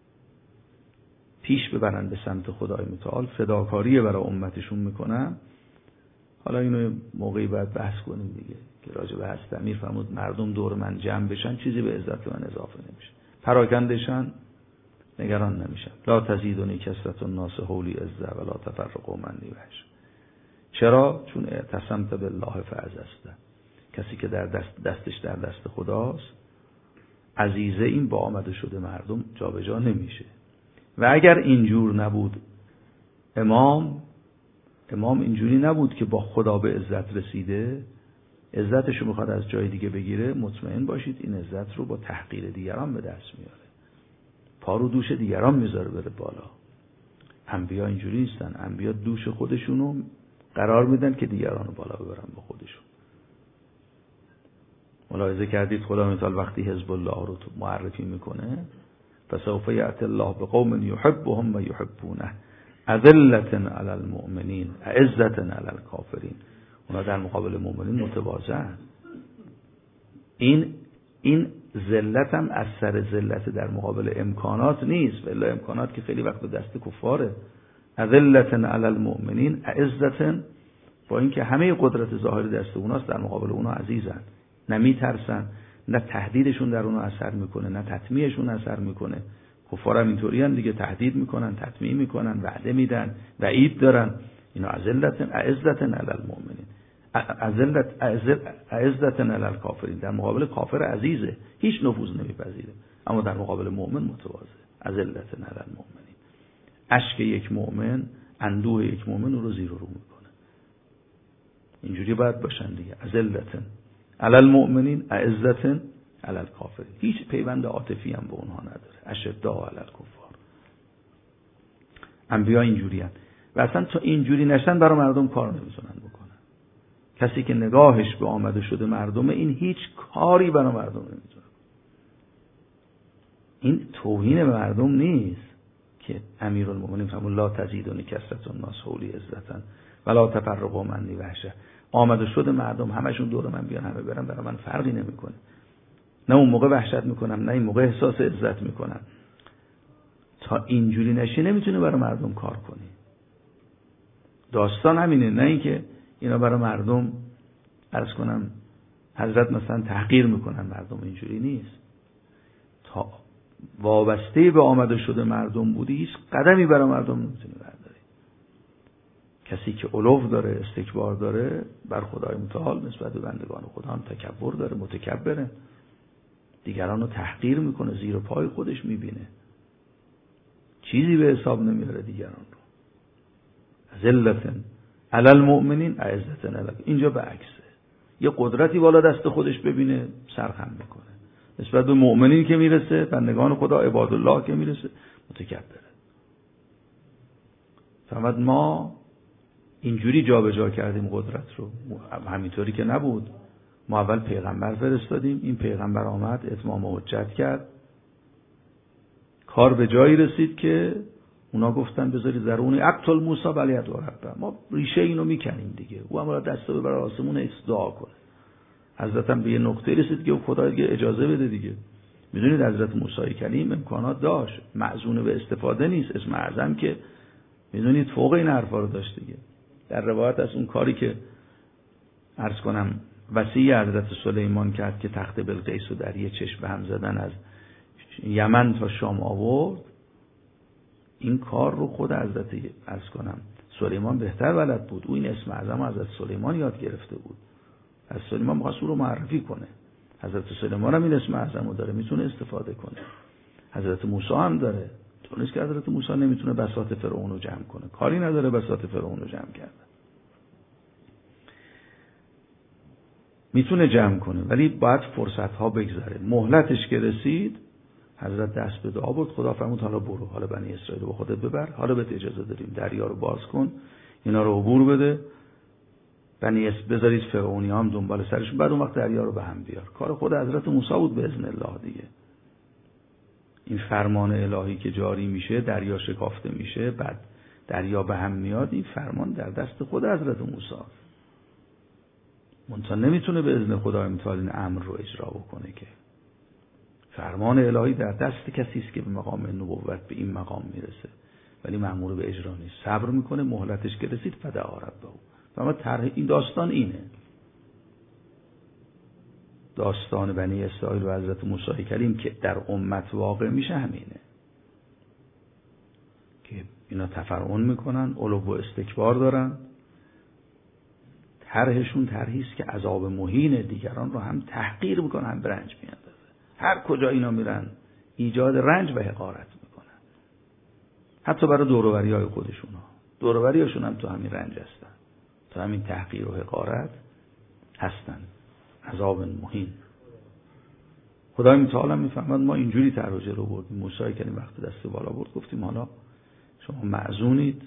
Speaker 1: پیش ببرن به سمت خدای متعال، فداکاری برای امتشون میکنن. حالا اینو موقعی باید بحث کنیم دیگه که راجع به حضرت امیر فرمود مردم دور من جمع بشن چیزی به عزت من اضافه نمیشه، پراکندشن نگران نمیشن. لا تزیدنی کثرت الناس حولی عزه ولا تفرقوا منی وحش. چرا؟ چون اعتصمت بالله فعززته. کسی که دستش در دست خداست عزیزه، این با آمده شده مردم جابجا نمیشه. و اگر اینجور نبود امام اینجوری نبود که با خدا به عزت رسیده، عزتشو میخواد از جای دیگه بگیره، مطمئن باشید این عزت رو با تحقیر دیگران به دست میاره، پا رو دوش دیگران میذاره بره بالا. انبیا اینجوری نیستن، انبیا دوش خودشونو قرار میدن که دیگران رو بالا ببرن با خودشون. ملاحظه کردید خدا مثال وقتی حزب الله رو معرفی میکنه، فسوف یأتی الله بقوم یحبهم و یحبونه اذلة علی المؤمنین اعزة علی الکافرین. اونا در مقابل مؤمنین متواضعن. این ذلت هم از سر ذلت در مقابل امکانات نیست، ولی امکانات که خیلی وقت به دست کفاره. اذلة علی المؤمنین اعزة، با اینکه همه قدرت ظاهری دست اوناست، در مقابل اونا عزیزن، نمیترسن، نه تهدیدشون در اونا اثر میکنه نه تطمیعشون اثر میکنه. کفار هم اینطوری هم دیگه، تهدید میکنن، تطمیع میکنن، وعده میدن، وعید دارن. اینا اعزة علی المؤمنین اعزة علی الکافرین. در مقابل کافر عزیزه، هیچ نفوذ نمیپذیره، اما در مقابل مؤمن متواضع. اذلة علی المؤمنین. اشک یک مؤمن، اندوه یک مؤمن رو زیر و رو میکنه. اینجوری باید باشن دیگه. اذلة علی المؤمنین اعزة علی الکافرین. هیچ پیوند عاطفی هم به اونها نداره. اشداء علی الکفار. انبیا اینجوری هستند و اصلا تا اینجوری نشن برای مردم کار نمیتونن بکنن. کسی که نگاهش به آمده شده مردمه، این هیچ کاری برای مردم نمیتونه. این توهین به مردم نیست که امیرالمومنین فرمود لا تزیدنی کثرت الناس حولی عزة ولا تفرقوا منی وحشه. آمده شده مردم همشون دور من بیان همه برن، برای من فرقی نمیکنه. نه اون موقع وحشت میکنم نه این موقع احساس عزت میکنم. تا اینجوری نشی نمیتونه برای مردم کار کنی. داستان همینه، نه اینکه اینا برای مردم عرض کنم حضرت مثلا تحقیر میکنن مردم. اینجوری نیست. تا وابسته به آمده شده مردم بودی، هیچ قدمی برای مردم نمیتونی برداری. کسی که علو داره، استکبار داره بر خدای متعال نسبت به بندگان خدا، هم تکبر داره، متکبره، دیگران رو تحقیر میکنه، زیر پای خودش میبینه، چیزی به حساب نمیاره دیگران رو. ذلة علی المؤمنین اعزة علی. اینجا به عکسه، یه قدرتی بالا دست خودش ببینه سرخم میکنه، نسبت به مؤمنین که میرسه، بندگان خدا، عباد الله که میرسه متکبره. فقط ما اینجوری جابجا کردیم قدرت رو. همینطوری که نبود. ما اول پیغمبر فرستادیم، این پیغمبر آمد اتمام حجت کرد، کار به جایی رسید که اونا گفتن بذاری درونی اقتل موسی بلی ادعا ربه. ما ریشه اینو میکنیم دیگه. او هم دست ببر آسمون استدعا کنه. حضرت هم به یه نقطه رسید که خدا دیگه اجازه بده دیگه. میدونید حضرت موسی کلیم امکانات داشت، معزون به استفاده نیست. اسم اعظم که میدونید فوق این حرفا رو داشت دیگه. در روایت از اون کاری که عرض کنم وصیه حضرت سلیمان کرد که تخت بلقیس رو در یه چشم به هم زدن از یمن تا شام آورد، این کار رو خود حضرت عرض کنم سلیمان بهتر بلد بود. او این اسم اعظم حضرت سلیمان یاد گرفته بود. از سلیمان می‌خواست او رو معرفی کنه. حضرت سلیمان هم این اسم اعظم رو داره، میتونه استفاده کنه. حضرت موسی هم داره. تو نیست که حضرت موسی نمیتونه بساط فرعون رو جمع کنه، کاری نداره بساط فرعون رو جمع کرده. میتونه جمع کنه ولی باید فرصت ها بگذره. مهلتش که رسید حضرت دست به دعا برد، خدا فرمود حالا برو، حالا بنی اسرائیل با خودت ببر، حالا بهت اجازه داریم دریا رو باز کن، اینا رو عبور بده، بذارید فرعونی هم دنبال سرشون، بعد اون وقت دریا رو به هم بیار. کار خود حضرت موسی بود به اذن الله دیگه. این فرمان الهی که جاری میشه، دریا شکافته میشه، بعد دریا به هم میاد، این فرمان در دست خود حضرت موسی. منتها نمیتونه به اذن خدای متعال این امر رو اجرا بکنه که فرمان الهی در دست کسی است که به مقام نبوت به این مقام میرسه، ولی مأمور به اجرا نیست. صبر میکنه، مهلتش که رسید فدعا ربه. اما طرح این داستان اینه، داستان بنی اسرائیل و حضرت موسی کلیم که در امت واقع میشه همینه که اینا تفرعن میکنن، علو و استکبار دارن. طرحشون طرحی است که عذاب مهین دیگران رو هم تحقیر میکنن، هم به رنج میاندازه. هر کجا اینا میرن ایجاد رنج و حقارت میکنن، حتی برای دور و بریای خودشون ها. دور و بریاشون هم تو همین رنج هستن، تو همین تحقیر و حقارت هستن. عذاب مهین. خدای متعال میفهمد ما اینجوری طرح جلو بردیم. موسی کلیم وقتی دست بالا برد گفتیم حالا شما معزونید،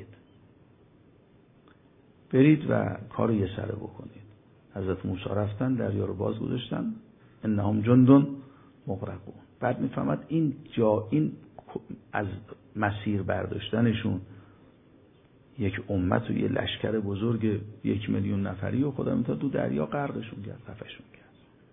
Speaker 1: برید و کار یه سره بکنید. حضرت موسی رفتن، دریا رو باز گذاشتن، انهم جند مغرقون. بعد میفهمد این از مسیر برداشتنشون یک امت و یه لشکر بزرگ 1,000,000 نفری و خدا میتونه تو دریا غرقشون کرد، رفعشون کرد.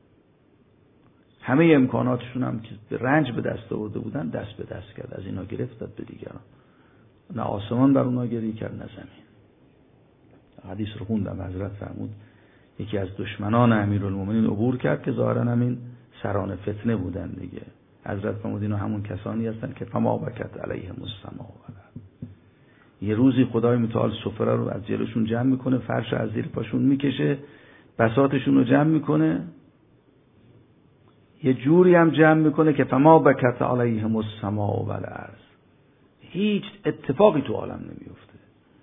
Speaker 1: همه امکاناتشون هم که به رنج به دست آورده بودن دست به دست کرد، از اینا گرفت داد به دیگران. نه آسمان بر اونا گری کرد نه زمین. حدیث رو خوندم، حضرت فرمود یکی از دشمنان امیرالمومنین عبور کرد که ظاهرا همین سران فتنه بودن دیگه. حضرت فرمود اینا همون کسانی هستن که فما بکت علیهم السماء والارض. یه روزی خدای متعال سفره رو از جلوشون جمع میکنه، فرش از زیر پاشون میکشه، بساطشون رو جمع میکنه، یه جوری هم جمع میکنه که فما بکت علیهم السماء والارض. هیچ اتفاقی تو عالم نمیفته،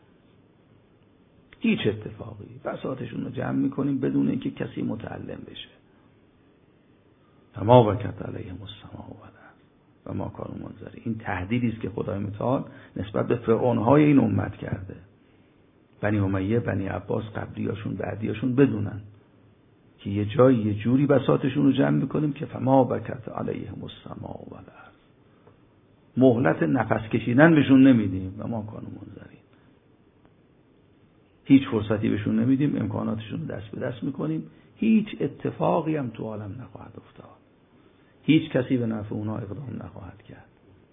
Speaker 1: هیچ اتفاقی. بساطشون رو جمع میکنیم بدون اینکه کسی متعلم بشه. فما بکت علیهم السماء والارض و ما کانوا منظرین. این تهدیدی است که خدای متعال نسبت به فرعونهای این امت کرده. بنی امیه، بنی عباس، قبلیاشون بعدیاشون بدونن که یه جایی یه جوری بساطشون رو جمع میکنیم که فما بکت علیهم السماء والارض. مهلت نفس کشیدن بهشون نمیدیم و ما کانوا منظرین. هیچ فرصتی بهشون نمیدیم، امکاناتشون رو دست به دست میکنیم، هیچ اتفاقی هم تو عالم نخواهد افتاد، هیچ کسی به نفع اونها اقدام نخواهد کرد،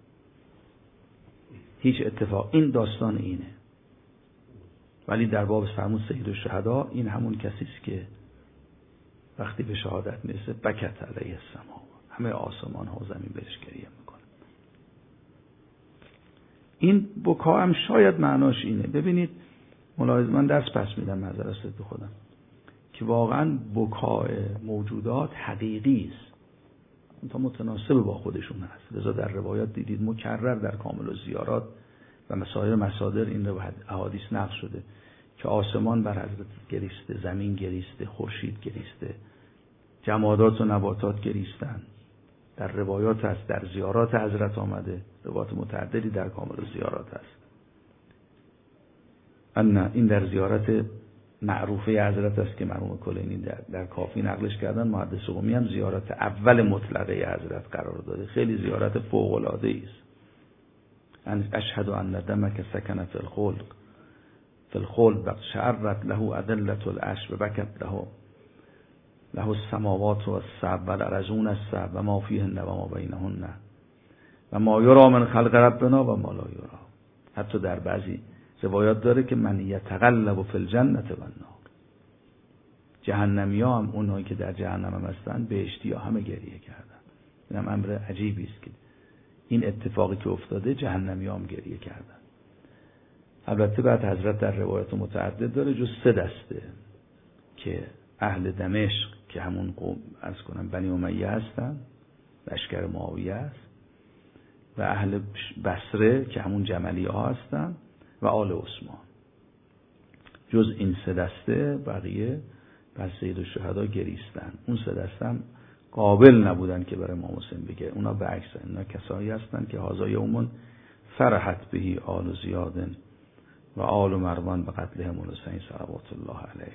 Speaker 1: هیچ اتفاق. این داستان اینه. ولی در باب فرمود سید الشهدا این همون کسی است که وقتی به شهادت میرسه بکت علیه السما، همه آسمان ها و زمین بهش گریه میکنه. این بکا هم شاید معناش اینه. ببینید ملاحظه، من درس پس میدم معذرت به خودم، که واقعا بکای موجودات حقیقی است، تا متناسب با خودشون هست. لذا در روایات دیدید مکرر در کامل الزیارات و مسائل مصادر این روایت احادیث نقل شده که آسمان بر حضرت گریسته، زمین گریسته، خورشید گریسته، جمادات و نباتات گریستن. در روایات هست، در زیارات حضرت آمده، روایات متعددی در کامل الزیارات هست. این در زیارت معروفه حضرت است که مرحوم کلینی در کافی نقلش کردن. محدث قمی هم زیارت اول مطلقه حضرت قرار داده. خیلی زیارت فوق العاده است. اشهد ان دمک سکن فی الخلق و شعرت له ادله العشر و بکت له السماوات و السبع و الارضون السبع و ما فیهن و ما بینهن و ما یرا من خلق ربنا و ما لا یرا. حتی در بعضی روایات داره که من یتقلب فی الجنة و النار. جهنمی‌ها هم اونایی که در جهنم هم هستن، بهشتی‌ها همه گریه کردن. این هم امر عجیبی است که این اتفاقی که افتاده جهنمی‌ها هم گریه کردن. البته بعد حضرت در روایات متعدد داره جز 3 دسته که اهل دمشق که همون قوم عرض کنم بنی امیه هستن، لشکر معاویه است، و اهل بصره که همون جملی‌ها هستن و آل عثمان. جز این 3 دسته بقیه بر سید الشهدا گریستن. اون 3 دسته هم قابل نبودن که برای امام حسین بگه. اونا به عکس اینا کسایی هستن که هذا یوم فرحت بهی آل زیاد و آل مروان به قتلهم الحسین صلوات الله علیه.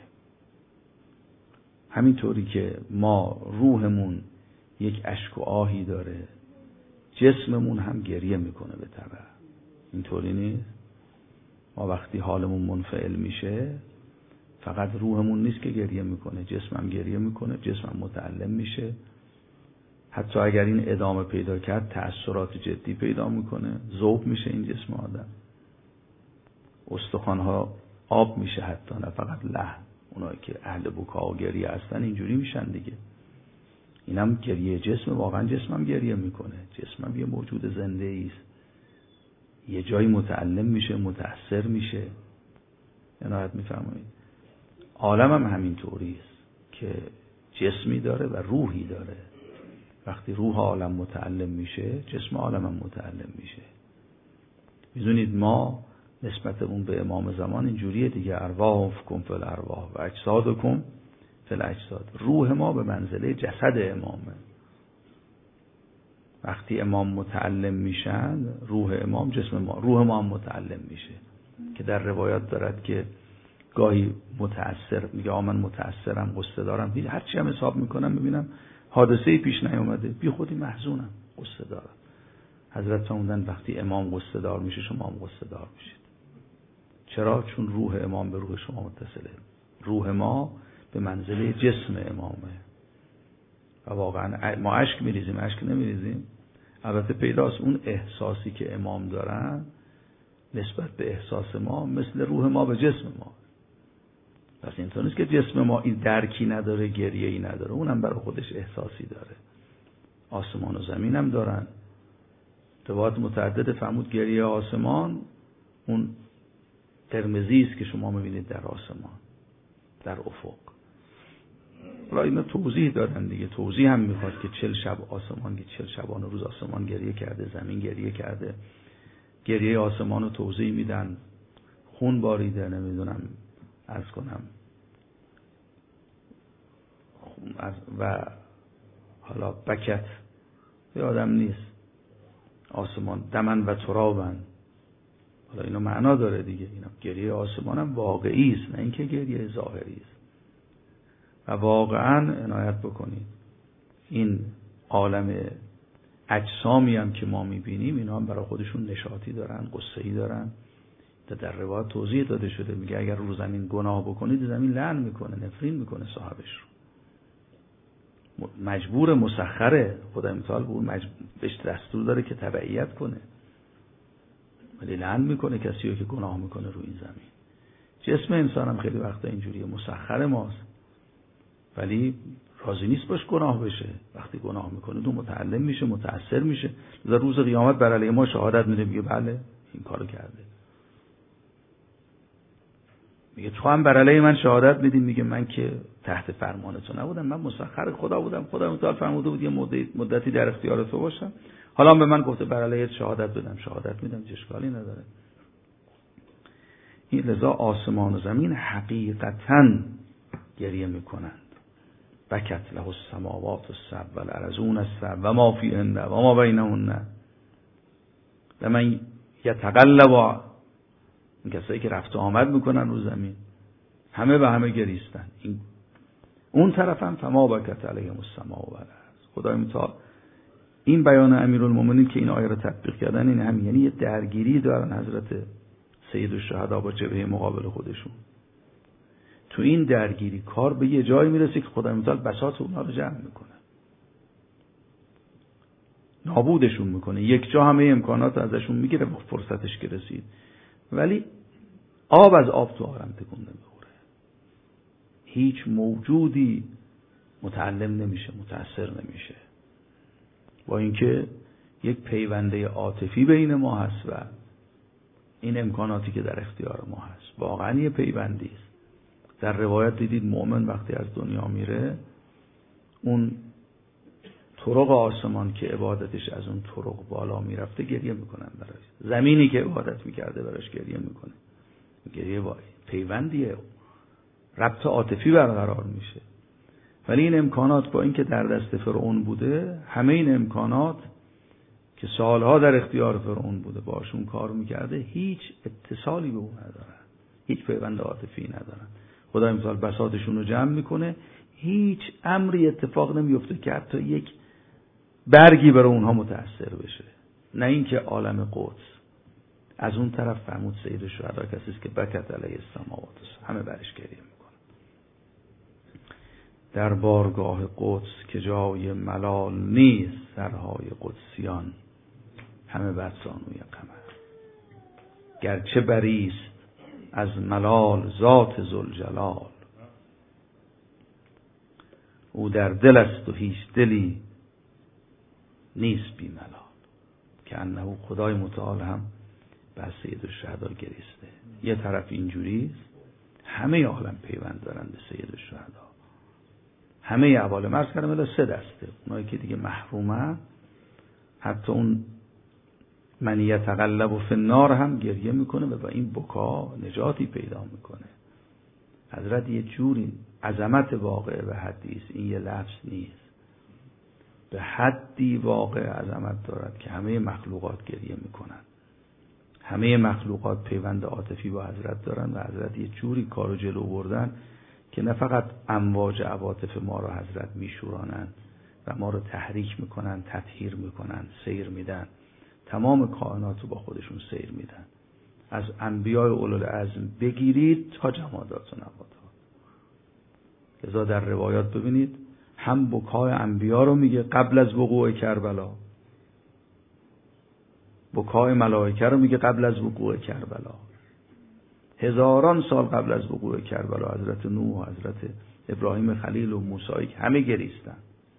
Speaker 1: همینطوری که ما روحمون یک اشک و آهی داره، جسممون هم گریه میکنه به تبع. اینطوری نیست؟ ما وقتی حالمون منفعل میشه فقط روحمون نیست که گریه میکنه، جسمم گریه میکنه، جسمم متألم میشه. حتی اگر این ادامه پیدا کرد تأثیرات جدی پیدا میکنه، ذوب میشه این جسم آدم، استخوان‌ها آب میشه، حتی نه فقط لحم. اونایی که اهل بکا و گریه هستن اینجوری میشن دیگه. اینم گریه جسم، واقعا جسمم گریه میکنه، جسمم یه موجود زنده است، یه جایی متألم میشه، متأثر میشه. عنایت میفرمایید. عالم هم همین طوری است که جسمی داره و روحی داره. وقتی روح عالم متألم میشه، جسم عالم هم متألم میشه. میدونید ما نسبتمون به امام زمان اینجوریه دیگه، ارواحکم فی الارواح و اجسادکم فی الاجساد. روح ما به منزله جسد امامه. وقتی امام متألم میشن، روح امام جسم ما، روح ما هم متألم میشه، که در روایات دارد که گاهی متأثر میگه من متأثرم، غصه دارم، هر چی هم حساب میکنم ببینم حادثه‌ای پیش نیومده، بی خودی محزونم، غصه دارم. حضرت فرمودن وقتی امام غصه دار میشه شما هم غصه دار میشید. چرا؟ چون روح امام به روح شما متصله. روح ما به منزله جسم امامه و واقعا ما اشک میریزیم، اشک نمیریزیم. البته پیداست اون احساسی که امام دارن نسبت به احساس ما مثل روح ما به جسم ما. پس اینطور نیست که جسم ما این درکی نداره، گریه‌ای نداره، اونم برای خودش احساسی داره. آسمان و زمین هم دارن. روایات متعدد فرمود گریه آسمان اون قرمزی است که شما می‌بینید در آسمان، در افق. حالا اینا توضیح دادن دیگه، توضیح هم میخواد که 40 شب آسمان، که 40 شبانه روز آسمان گریه کرده، زمین گریه کرده. گریه آسمان رو توضیح میدن، خون باریده، نمیدونم عرض کنم و حالا بکت یادم نیست، آسمان دمن و ترابن. حالا اینا معنا داره دیگه. اینا گریه آسمان هم واقعی است، نه اینکه گریه ظاهری است. و واقعا عنایت بکنید این عالم اجسامی هم که ما میبینیم اینا هم برای خودشون نشاطی دارن، غصه‌ای دارن. در روایت توضیح داده شده، میگه اگر رو زمین گناه بکنید زمین لعن میکنه، نفرین میکنه صاحبش رو. مجبور، مسخره، خدای متعال بهش دستور داره که تبعیت کنه، ولی لعن میکنه کسی رو که گناه میکنه رو این زمین. جسم انسان هم خیلی وقتا اینجوریه، مسخر ماست ولی راضی نیست باش گناه بشه. وقتی گناه میکنه تو متعلم میشه، متأثر میشه. در روز قیامت بر علیه ما شهادت میده، میگه بله این کارو کرده. میگه تو هم بر علیه من شهادت میدی؟ میگه من که تحت فرمان تو نبودم، من مسخر خدا بودم، خدا متعال فرموده بود یه مدتی در اختیار تو باشم، حالا به من گفته بر علیه شهادت بدم، شهادت میدم، چه اشکالی نداره. این لذا آسمان و زمین حقیقتاً گریه میکنند. بکت له السماوات السبع والارضون السبع و ما فیهن و ما بینهن لمن یتقلب. این کسایی که رفت و آمد میکنن رو زمین همه به همه گریستن. اون طرف هم فما بکت علیهم السماء والارض. خدای متعال این بیان امیرالمومنین که این آیه رو تطبیق کردن این هم، یعنی یه درگیری دارن حضرت سید الشهدا با جبهه مقابل خودشون. تو این درگیری کار به یه جایی میرسه که خدای متعال بساط اونها رو جمع میکنه، نابودشون میکنه، یک جا همه امکانات ازشون میگیره با فرصتش که رسید، ولی آب از آب تو آرم تکون نمیخوره. هیچ موجودی متعلم نمیشه، متأثر نمیشه، با اینکه یک پیونده عاطفی بین ما هست و این امکاناتی که در اختیار ما هست واقعا یه پیوندی است. در روایت دیدید مؤمن وقتی از دنیا میره اون طرق آسمان که عبادتش از اون طرق بالا میرفته گریه میکنن براش، زمینی که عبادت میکرده براش گریه میکنه. گریه وای پیوندیه، ربط عاطفی برقرار میشه. ولی این امکانات با اینکه در دست فرعون بوده، همه این امکانات که سالها در اختیار فرعون بوده باشون کار میکرده، هیچ اتصالی به اون ندارن، هیچ پیوند عاطفی ندارن. خدای متعال بساطشون رو جمع میکنه، هیچ امری اتفاق نمیفته که حتی یک برگی برای اونها متأثر بشه. نه اینکه عالم قدس از اون طرف فرمود سید الشهدا کسی است که بکت علیه السماوات، همه برش گریه میکنن. در بارگاه قدس که جای ملال نیست، سرهای قدسیان همه بر زانوی قمر. گرچه بریست از ملال ذات ذوالجلال، او در دل است و هیچ دلی نیست بی ملال. که انه خدای متعال هم بر سید الشهدا گریسته. یه طرف اینجوریست، همه عالم پیوند دارن به سید الشهدا، همه عوالم. عرض کردم الا 3 دسته، اونایی که دیگه محرومن، حتی اون من یتقلب فی النار هم گریه میکنه و با این بکا نجاتی پیدا میکنه. حضرت یه جوری عظمت واقع به حدی است، این یه لفظ نیست، به حدی واقع عظمت دارد که همه مخلوقات گریه میکنن، همه مخلوقات پیوند عاطفی با حضرت دارن و حضرت یه جوری کارو جلو بردن که نه فقط امواج عواطف ما رو حضرت میشورانن و ما رو تحریک میکنن، تطهیر میکنن، سیر میدن، تمام کائنات رو با خودشون سیر میدن، از انبیاء اولوالعزم بگیرید تا جمادات و نباتات. لذا در روایات ببینید هم بکای انبیا رو میگه قبل از وقوع کربلا، بکای ملائکه رو میگه قبل از وقوع کربلا. هزاران سال قبل از وقوع کربلا حضرت نوح و حضرت ابراهیم خلیل و موسی همه گریستن.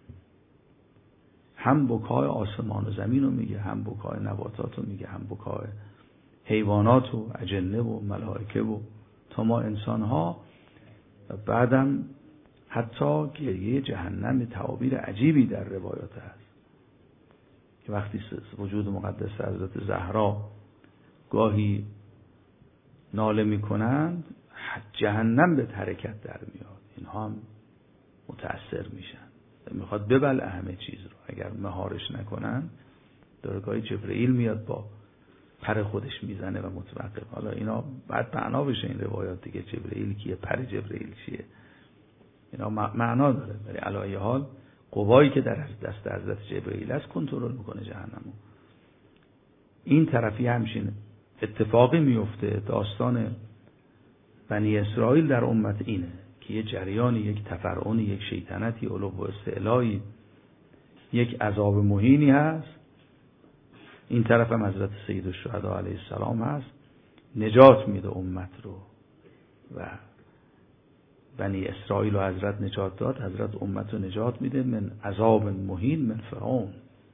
Speaker 1: هم بکای آسمان و زمین رو میگه، هم بکای نباتات رو میگه، هم بکای حیوانات و اجنه و ملائکه و تا ما انسان ها. و بعدم حتی گریه جهنم تعابیر عجیبی در روایات هست که وقتی وجود مقدس حضرت زهرا گاهی ناله میکنند، جهنم به حرکت در میاد، اینها هم متأثر میشن، میخواد ببلعه همه چیز رو. اگر مهارش نکنن درگاه جبرئیل میاد با پر خودش میزنه و متوقف. حالا اینا بعد معنا بشه این روایات دیگه، جبرئیل کیه، پر جبرئیل چیه، اینا معنا داره. ولی علی ای حال قوایی که در دست حضرت جبرئیل است کنترل میکنه جهنمو. این طرفی همچین اتفاقی میفته. داستان بنی اسرائیل در امت اینه که یه جریانی، یک تفرعنی، یک شیطنتی، علو و استعلایی، یک عذاب مهینی هست. این طرف هم حضرت سید الشهدا علیه السلام هست، نجات میده امت رو. و بنی اسرائیل و حضرت نجات داد، حضرت امت رو نجات میده من عذاب مهین من فرعون.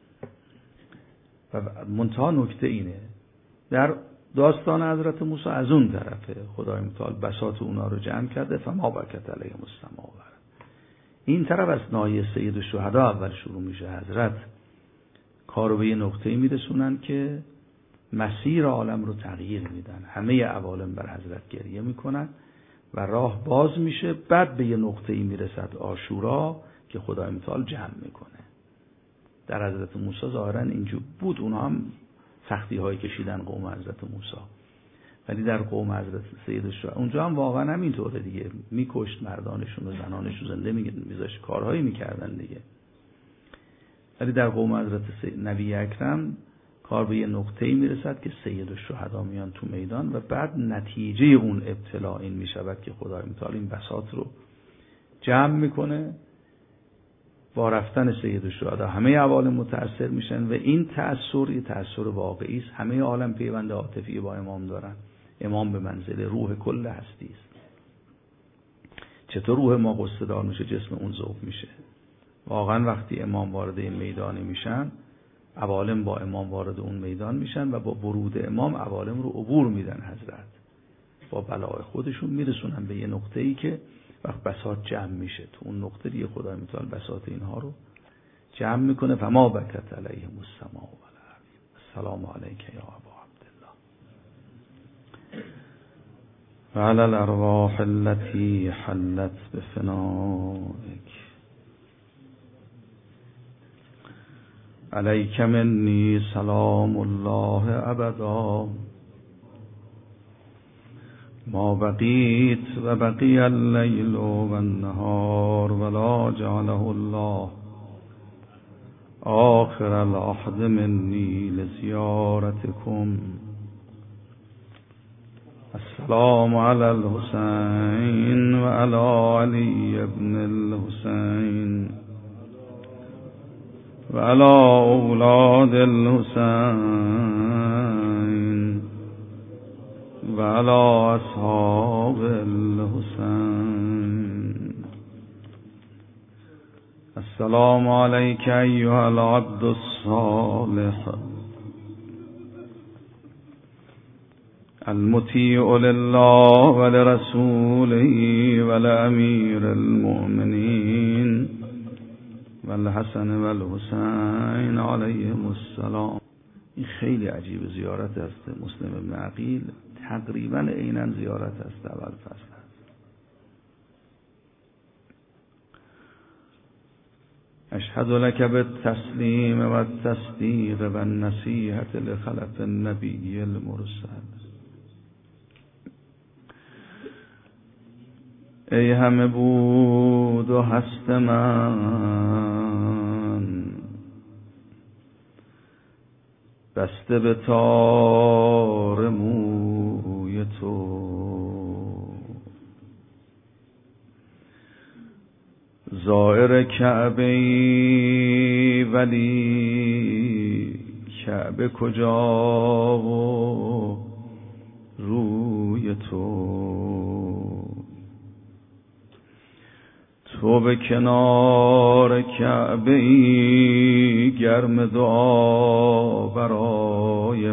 Speaker 1: و منتها نکته اینه در داستان حضرت موسی از اون طرفه خدای متعال بساط اونا رو جمع کرده، فما بکت علیهم السماء. این طرف از نایه سید الشهدا اول شروع میشه. حضرت کارو به یه نقطه‌ای میرسونن که مسیر عالم رو تغییر میدن، همه عوالم بر حضرت گریه میکنن و راه باز میشه. بعد به یه نقطه‌ای میرسد عاشورا که خدای متعال جمع میکنه. در حضرت موسی ظاهرا اینجور بود، اونها هم سختی هایی کشیدن قوم حضرت موسی، ولی در قوم حضرت سید الشهدا اونجا هم واقعا همینطوره دیگه، میکشت مردانشون و زنانشون زنده میذاشت، کارهایی میکردن دیگه. ولی در قوم حضرت نبی اکرم کار به یه نقطه‌ای میرسد که سید الشهدا میان تو میدان و بعد نتیجه اون ابتلا این میشود که خدای متعال این بساط رو جمع میکنه. با رفتن سید الشهدا همه عوالم متأثر میشن و این تأثیر یه تأثیر واقعی است. همه عالم پیوند عاطفی با امام دارن. امام به منزله روح کل هستی است. چطور روح ما قصه‌دار میشه، جسم اون ذوب میشه. واقعا وقتی امام وارد این میدانی میشن، عوالم با امام وارد اون میدان میشن و با ورود امام عوالم رو عبور میدن. حضرت با بلای خودشون میرسونن به یه نقطه‌ای که وقت بساط جمع میشه، تو اون نقطه دیگه خدای متعال بساط اینها رو جمع میکنه. فما بکت علیهم السماء والارض السلام علیک یا ابا عبدالله و علی الارواح التي حلت بفنائک علیک منی سلام الله ابدا ما بقیت و بقی اللیل و النهار ولا جعله الله آخر العهد منی لزیارتکم السلام على الحسين وعلى علي بن الحسين وعلى أولاد الحسين وعلى أصحاب الحسين. السلام عليك أيها العبد الصالح المطيع لله ولرسوله ولأمير المؤمنين والحسن والحسین علیهم السلام. این خیلی عجیب زیارت است. مسلم ابن عقیل تقریبا عیناً زیارت است اول فصل. اشهد لك بالتسلیم و التصدیق و النصیحة لخلف النبی المرسل. ای همه بود و هست من، بسته به تار موی تو، زائر کعبه ولی کعبه کجا و روی تو به کنار کعبه ای گرم دعا برای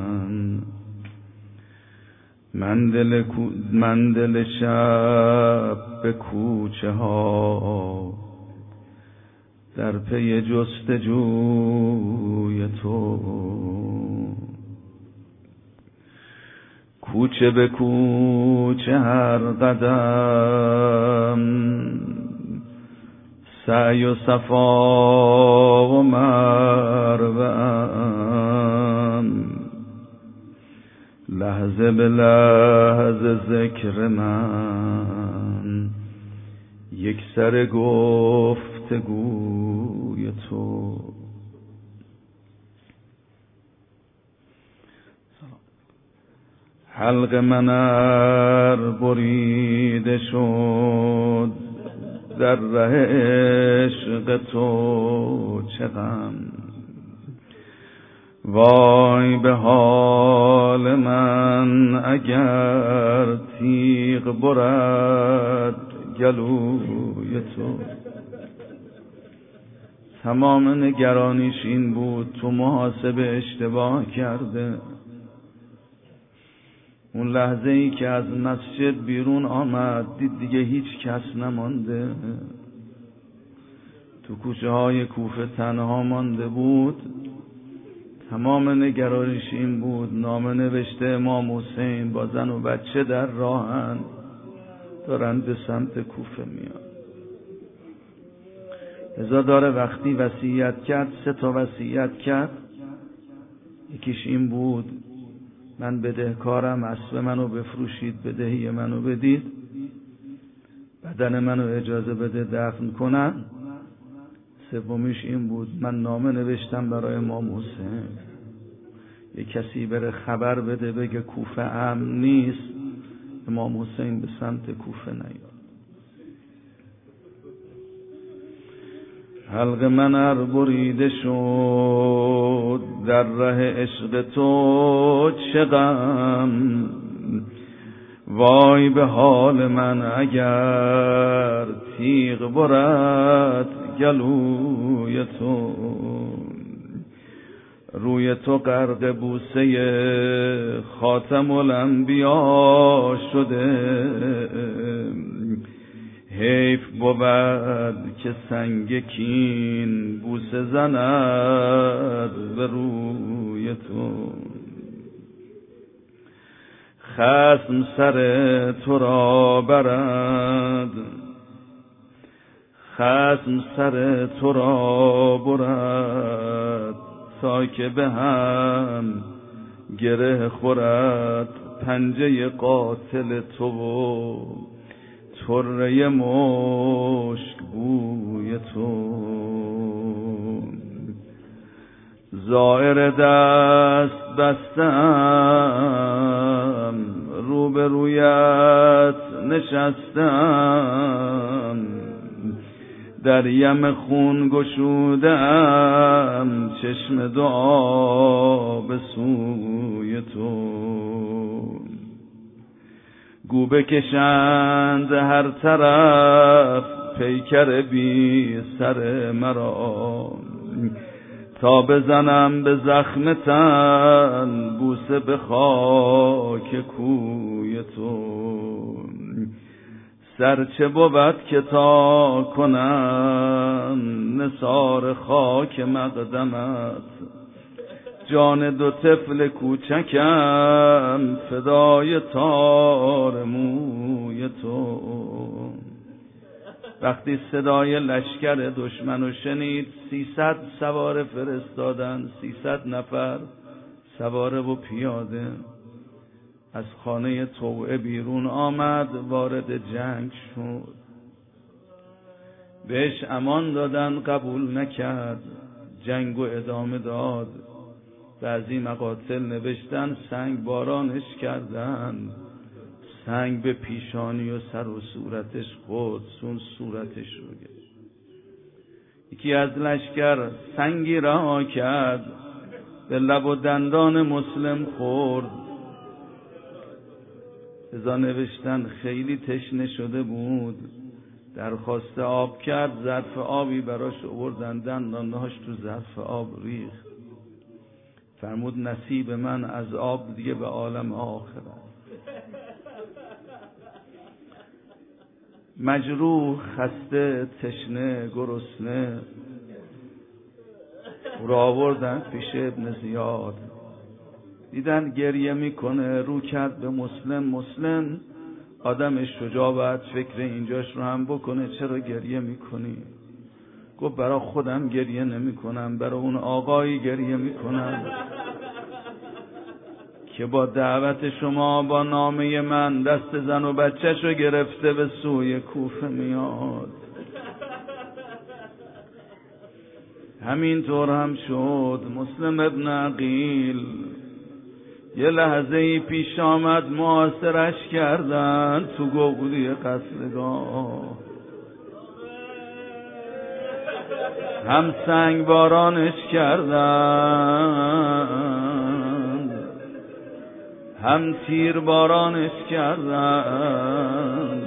Speaker 1: من دل شب به کوچه ها در پی جستجوی تو، کوچه به کوچه هر قدم سعی و صفا و مروه‌ام، لحظه به لحظه ذکر من، یک سر گفتگوی تو. حلق من ار بریده شد در ره عشق تو چه غم، وای به حال من اگر تیغ برد گلوی تو. تمام نگرانیش این بود تو محاسبه اشتباه کرده. اون لحظه ای که از مسجد بیرون آمد دید دیگه هیچ کس نمانده، تو کوچه های کوفه تنها مانده بود. تمام نگرانیش این بود نامه نوشته امام حسین با زن و بچه در راهن، دارن به سمت کوفه میان. لذا داره وقتی وصیت کرد 3 تا وصیت کرد. یکیش این بود من بدهکارم، اسب منو بفروشید، بدهی منو بدید، بدن منو اجازه بده دفن کنن. سومیش این بود من نامه نوشتم برای امام حسین، یک کسی بره خبر بده بگه کوفه امن نیست، امام حسین به سمت کوفه نیاد. حلق من ار بریده شد در ره عشق تو چه غم، وای به حال من اگر تیغ برد گلوی تو. روی تو غرق بوسه خاتم الانبیا شده، حیف بود که سنگ کین بوسه زند به روی تو. خصم سر تو را برد، خصم سر تو را برد، تا که به هم گره خورد پنجه قاتل تو و طره مشک بوی تو. زائر دست بستم رو به نشستم، در یم خون گشودم چشم دعا به سوی تو. گو بکشند هر طرف پیکر بی سر مرا، تا بزنم به زخم تن بوسه به خاک کوی تو. سرچه بود که تا کنم نثار خاک مقدمت، جان دو طفل کوچکم فدای تار موی تو. وقتی صدای لشکر دشمنو شنید 300 سواره فرستادن، 300 نفر سواره و پیاده. از خانه طوعه بیرون آمد، وارد جنگ شد. بهش امان دادن، قبول نکرد، جنگ و ادامه داد. بعضی مقاتل نوشتن سنگ بارانش کردن، سنگ به پیشانی و سر و صورتش خورد، صورتش رو گرفت. یکی از لشکر سنگی رها کرد، به لب و دندان مسلم خورد. ازا نوشتن خیلی تشنه شده بود، درخواست آب کرد، ظرف آبی براش آوردن، دندانهاش تو ظرف آب ریخت. فرمود نصیب من از آب دیگه به عالم آخرت. مجروح، خسته، تشنه، گرسنه، او را آوردن پیش ابن زیاد. دیدن گریه میکنه، رو کرد به مسلم. مسلم آدم شجاع باید فکر اینجاش رو هم بکنه، چرا گریه میکنی؟ گفت برای خودم گریه نمی کنم، برای اون آقایی گریه میکنم که با دعوت شما با نامه من دست زن و بچه‌شو گرفته به سوی کوفه میاد. همینطور هم شد. مسلم ابن عقیل یه لحظه‌ای پیش آمد، محاصرش کردن تو گودی قتلگاه. هم سنگ بارانش کردن، هم تیر بارانش کردن.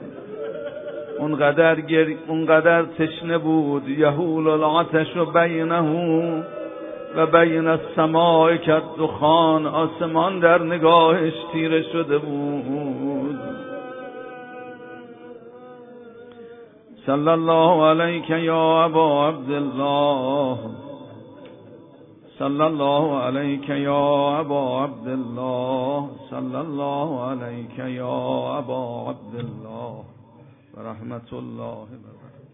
Speaker 1: اونقدر تشنه بود. یهول العطش بینه و بین السماء کالدخان، آسمان در نگاهش تیره شده بود. صلی الله علیک یا ابا عبدالله، صلی الله علیک یا ابا عبدالله، صلی الله علیک یا ابا عبدالله و رحمت الله و برکاته.